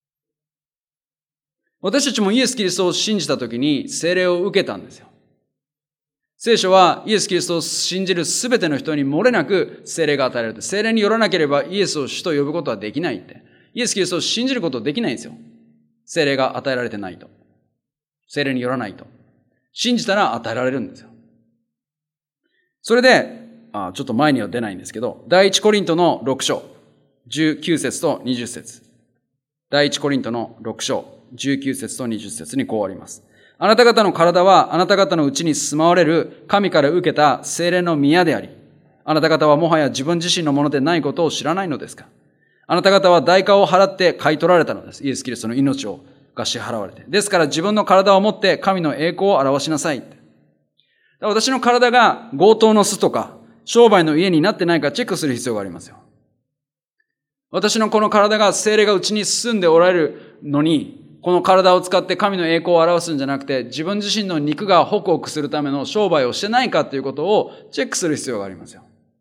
私たちもイエス・キリストを信じたときに聖霊を受けたんですよ。聖書はイエス・キリストを信じるすべての人に漏れなく聖霊が与えられて、聖霊によらなければイエスを主と呼ぶことはできないって。イエス・キリストを信じることはできないんですよ。聖霊が与えられてないと。聖霊によらないと。信じたら与えられるんですよ。それで、あちょっと前には出ないんですけど、第一コリントのろく章、じゅうきゅう節とにじゅう節。第一コリントのろく章、じゅうきゅう節とにじゅう節にこうあります。あなた方の体はあなた方のうちに住まわれる神から受けた聖霊の宮であり、あなた方はもはや自分自身のものでないことを知らないのですか。あなた方は代価を払って買い取られたのです。イエス・キリストの命をが支払われて。ですから自分の体を持って神の栄光を表しなさい。私の体が強盗の巣とか商売の家になってないかチェックする必要がありますよ。私のこの体が聖霊がうちに住んでおられるのに、この体を使って神の栄光を表すんじゃなくて、自分自身の肉がホクホクするための商売をしてないかということをチェックする必要がありますよ。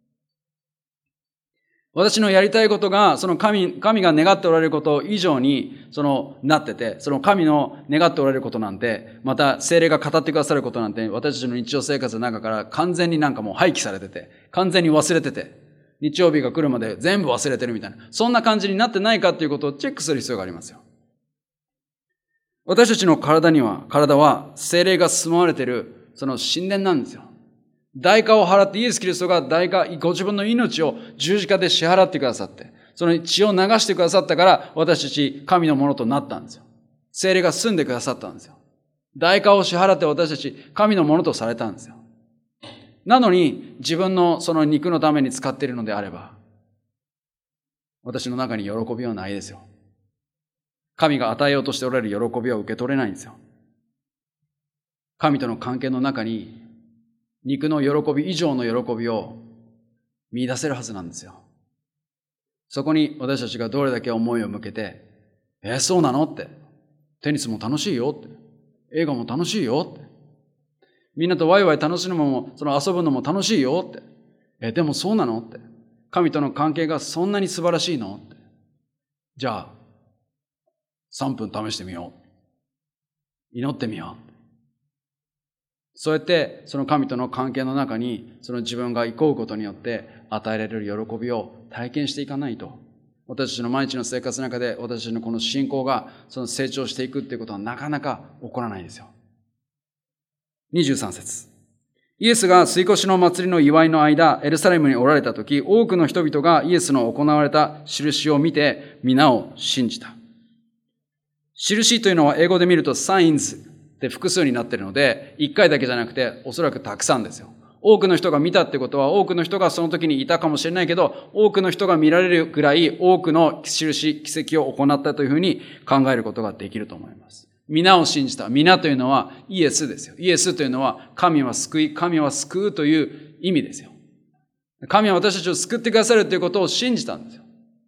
私のやりたいことが、その神、神が願っておられること以上に、その、なってて、その神の願っておられることなんて、また聖霊が語ってくださることなんて、私たちの日常生活の中から完全になんかもう廃棄されてて、完全に忘れてて、日曜日が来るまで全部忘れてるみたいな、そんな感じになってないかということをチェックする必要がありますよ。私たちの体には、体は聖霊が住まわれている、その神殿なんですよ。代価を払って、イエス・キリストが代価、ご自分の命を十字架で支払ってくださって、その血を流してくださったから、私たち神のものとなったんですよ。聖霊が住んでくださったんですよ。代価を支払って私たち神のものとされたんですよ。なのに、自分のその肉のために使っているのであれば、私の中に喜びはないですよ。神が与えようとしておられる喜びは受け取れないんですよ。神との関係の中に、肉の喜び以上の喜びを見出せるはずなんですよ。そこに私たちがどれだけ思いを向けて、えー、そうなのって。テニスも楽しいよって。映画も楽しいよって。みんなとワイワイ楽しむのも、その遊ぶのも楽しいよって。えー、でもそうなのって。神との関係がそんなに素晴らしいのって。じゃあ、さんぷん試してみよう。祈ってみよう。そうやって、その神との関係の中に、その自分が憩うことによって与えられる喜びを体験していかないと、私たちの毎日の生活の中で私たちのこの信仰がその成長していくっていうことはなかなか起こらないですよ。にじゅうさん節。イエスが杉越の祭りの祝いの間、エルサレムにおられたとき、多くの人々がイエスの行われた印を見て、皆を信じた。印というのは英語で見るとサインズ。で複数になっているので、一回だけじゃなくて、おそらくたくさんですよ。多くの人が見たってことは、多くの人がその時にいたかもしれないけど、多くの人が見られるぐらい、多くの印、奇跡を行ったというふうに考えることができると思います。皆を信じた。皆というのはイエスですよ。イエスというのは、神は救い、神は救うという意味ですよ。神は私たちを救ってくださるということを信じたんですよ。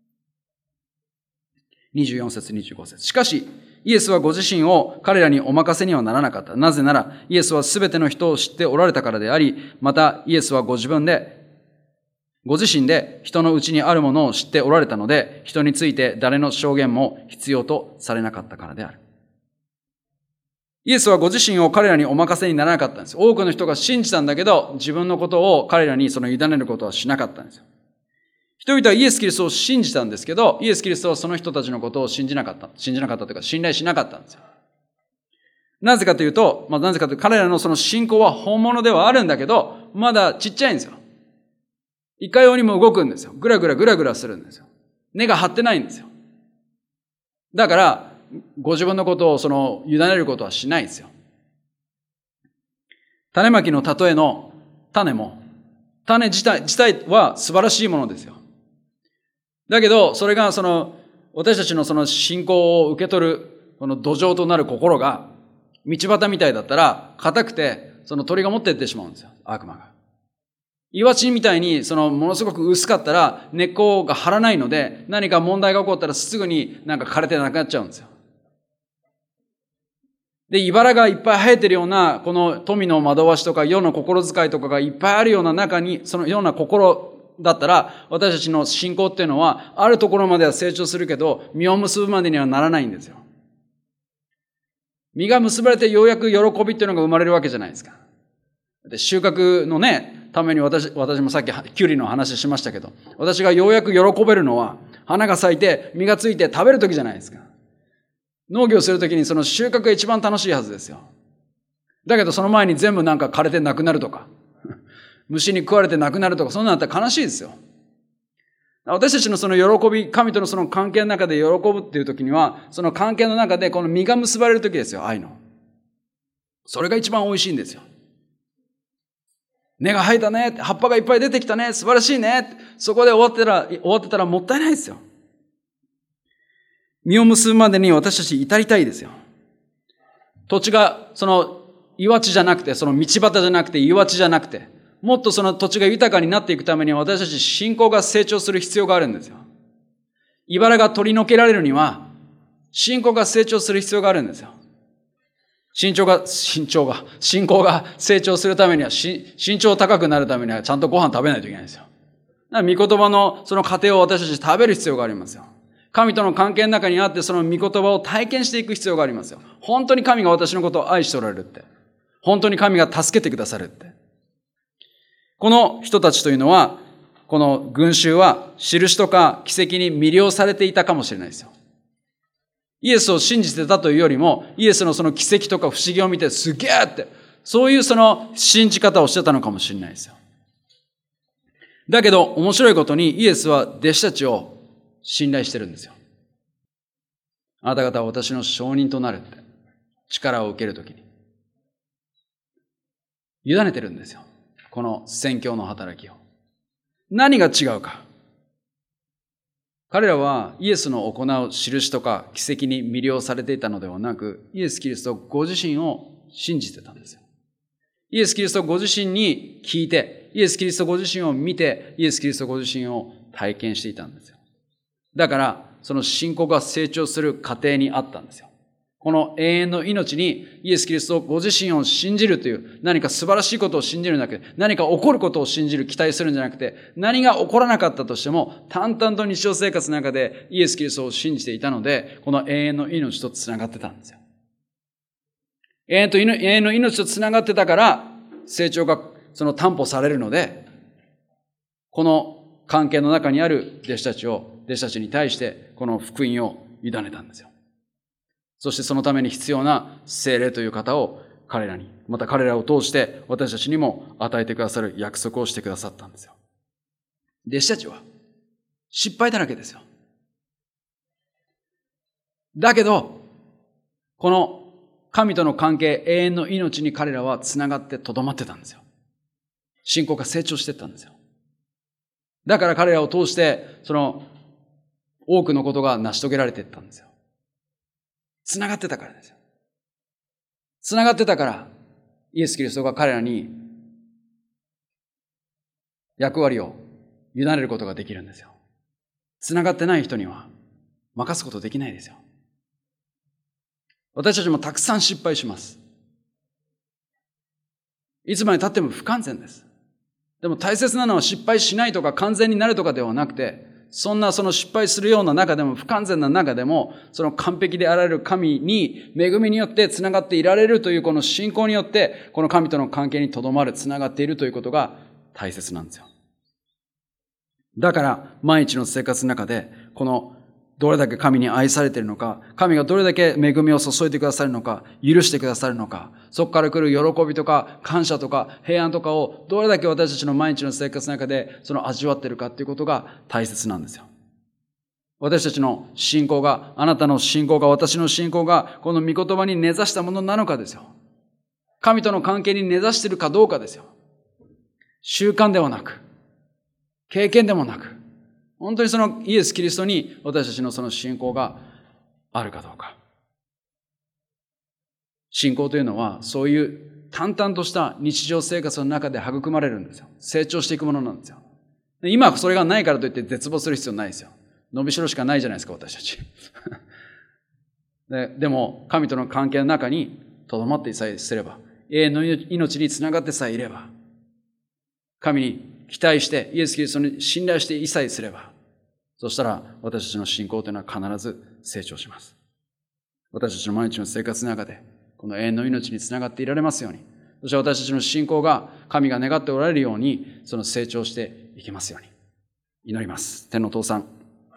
にじゅうよん節、にじゅうご節。しかし、イエスはご自身を彼らにお任せにはならなかった。なぜなら、イエスはすべての人を知っておられたからであり、またイエスはご自分で、ご自身で人のうちにあるものを知っておられたので、人について誰の証言も必要とされなかったからである。イエスはご自身を彼らにお任せにならなかったんです。多くの人が信じたんだけど、自分のことを彼らにその委ねることはしなかったんですよ。人々はイエス・キリストを信じたんですけど、イエス・キリストはその人たちのことを信じなかった。信じなかったというか、信頼しなかったんですよ。 なぜかというと、まあなぜかというと、彼らのその信仰は本物ではあるんだけど、まだちっちゃいんですよ。いかようにも動くんですよ。ぐらぐらぐらぐらするんですよ。根が張ってないんですよ。だから、ご自分のことをその、委ねることはしないんですよ。種まきの例えの種も、種自体、自体は素晴らしいものですよ。だけど、それがその、私たちのその信仰を受け取る、この土壌となる心が、道端みたいだったら、硬くて、その鳥が持っていってしまうんですよ。悪魔が。岩地みたいに、その、ものすごく薄かったら、根っこが張らないので、何か問題が起こったらすぐになんか枯れてなくなっちゃうんですよ。で、茨がいっぱい生えてるような、この富の惑わしとか世の心遣いとかがいっぱいあるような中に、そのような心だったら、私たちの信仰っていうのは、あるところまでは成長するけど、実を結ぶまでにはならないんですよ。実が結ばれてようやく喜びっていうのが生まれるわけじゃないですか。で、収穫のね、ために私、私もさっきキュウリの話しましたけど、私がようやく喜べるのは、花が咲いて、実がついて食べるときじゃないですか。農業するときにその収穫が一番楽しいはずですよ。だけどその前に全部なんか枯れてなくなるとか、虫に食われてなくなるとか、そんなのだったら悲しいですよ。私たちのその喜び、神とのその関係の中で喜ぶっていうときには、その関係の中でこの実が結ばれるときですよ、愛の。それが一番美味しいんですよ。根が生えたね、葉っぱがいっぱい出てきたね、素晴らしいね。そこで終わってたら、終わってたらもったいないですよ。実を結ぶまでに私たち至りたいですよ。土地が、その、岩地じゃなくて、その道端じゃなくて、岩地じゃなくて、もっとその土地が豊かになっていくためには私たち信仰が成長する必要があるんですよ。茨が取り除けられるには、信仰が成長する必要があるんですよ。身長が、身長が、信仰が成長するためには、し身長高くなるためにはちゃんとご飯食べないといけないんですよ。だから御言葉のその過程を私たち食べる必要がありますよ。神との関係の中にあってその御言葉を体験していく必要がありますよ。本当に神が私のことを愛しておられるって。本当に神が助けてくださるって。この人たちというのは、この群衆は印とか奇跡に魅了されていたかもしれないですよ。イエスを信じてたというよりも、イエスのその奇跡とか不思議を見てすげえって、そういうその信じ方をしてたのかもしれないですよ。だけど面白いことにイエスは弟子たちを信頼してるんですよ。あなた方は私の証人となるって。力を受けるときに。委ねてるんですよ。この宣教の働きを。何が違うか。彼らはイエスの行う印とか奇跡に魅了されていたのではなく、イエス・キリストご自身を信じてたんですよ。イエス・キリストご自身に聞いて、イエス・キリストご自身を見て、イエス・キリストご自身を体験していたんですよ。だから、その信仰が成長する過程にあったんですよ。この永遠の命にイエス・キリストご自身を信じるという何か素晴らしいことを信じるんじゃなくて、何か起こることを信じる、期待するんじゃなくて、何が起こらなかったとしても淡々と日常生活の中でイエス・キリストを信じていたので、この永遠の命とつながってたんですよ。永遠と永遠の命とつながってたから成長がその担保されるので、この関係の中にある弟子たちを、弟子たちに対してこの福音を委ねたんですよ。そしてそのために必要な聖霊という方を彼らに、また彼らを通して私たちにも与えてくださる約束をしてくださったんですよ。弟子たちは失敗だらけですよ。だけど、この神との関係、永遠の命に彼らはつながってとどまってたんですよ。信仰が成長していったんですよ。だから彼らを通して、その多くのことが成し遂げられていったんですよ。つながってたからですよ。つながってたから、イエス・キリストが彼らに役割を委ねることができるんですよ。つながってない人には任すことできないですよ。私たちもたくさん失敗します。いつまで経っても不完全です。でも大切なのは失敗しないとか完全になるとかではなくて、そんなその失敗するような中でも不完全な中でも、その完璧であられる神に恵みによってつながっていられるというこの信仰によって、この神との関係にとどまる、つながっているということが大切なんですよ。だから毎日の生活の中で、このどれだけ神に愛されているのか、神がどれだけ恵みを注いでくださるのか、許してくださるのか、そこから来る喜びとか感謝とか平安とかをどれだけ私たちの毎日の生活の中でその味わっているかということが大切なんですよ。私たちの信仰が、あなたの信仰が、私の信仰がこの御言葉に根ざしたものなのかですよ。神との関係に根ざしているかどうかですよ。習慣ではなく、経験でもなく、本当にそのイエス・キリストに私たちのその信仰があるかどうか。信仰というのはそういう淡々とした日常生活の中で育まれるんですよ。成長していくものなんですよ。今それがないからといって絶望する必要ないですよ。伸びしろしかないじゃないですか、私たち。で, でも神との関係の中に留まってさえすれば、永遠の命につながってさえいれば、神に期待してイエス・キリストに信頼していさえすれば、そしたら私たちの信仰というのは必ず成長します。私たちの毎日の生活の中でこの永遠の命につながっていられますように、そして私たちの信仰が神が願っておられるようにその成長していきますように祈ります。天のお父さん、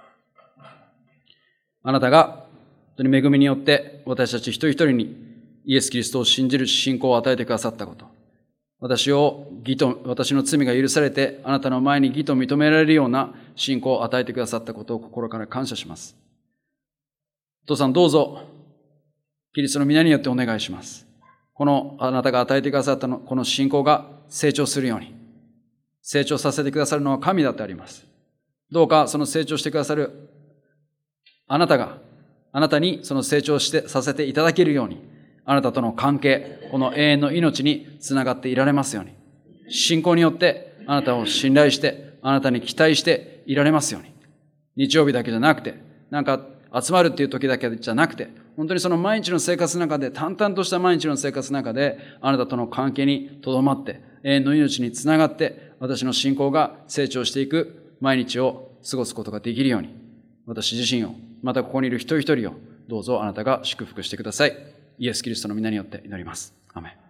あなたが本当に恵みによって私たち一人一人にイエス・キリストを信じる信仰を与えてくださったこと、私を義と、私の罪が許されて、あなたの前に義と認められるような信仰を与えてくださったことを心から感謝します。お父さん、どうぞ、キリストの皆によってお願いします。このあなたが与えてくださったのこの信仰が成長するように、成長させてくださるのは神だってあります。どうかその成長してくださるあなたが、あなたにその成長してさせていただけるように、あなたとの関係、この永遠の命につながっていられますように、信仰によってあなたを信頼して、あなたに期待していられますように、日曜日だけじゃなくて、なんか集まるっていう時だけじゃなくて、本当にその毎日の生活の中で、淡々とした毎日の生活の中で、あなたとの関係にとどまって、永遠の命につながって、私の信仰が成長していく毎日を過ごすことができるように、私自身を、またここにいる一人一人を、どうぞあなたが祝福してください。イエス・キリストの皆によって祈ります。アーメン。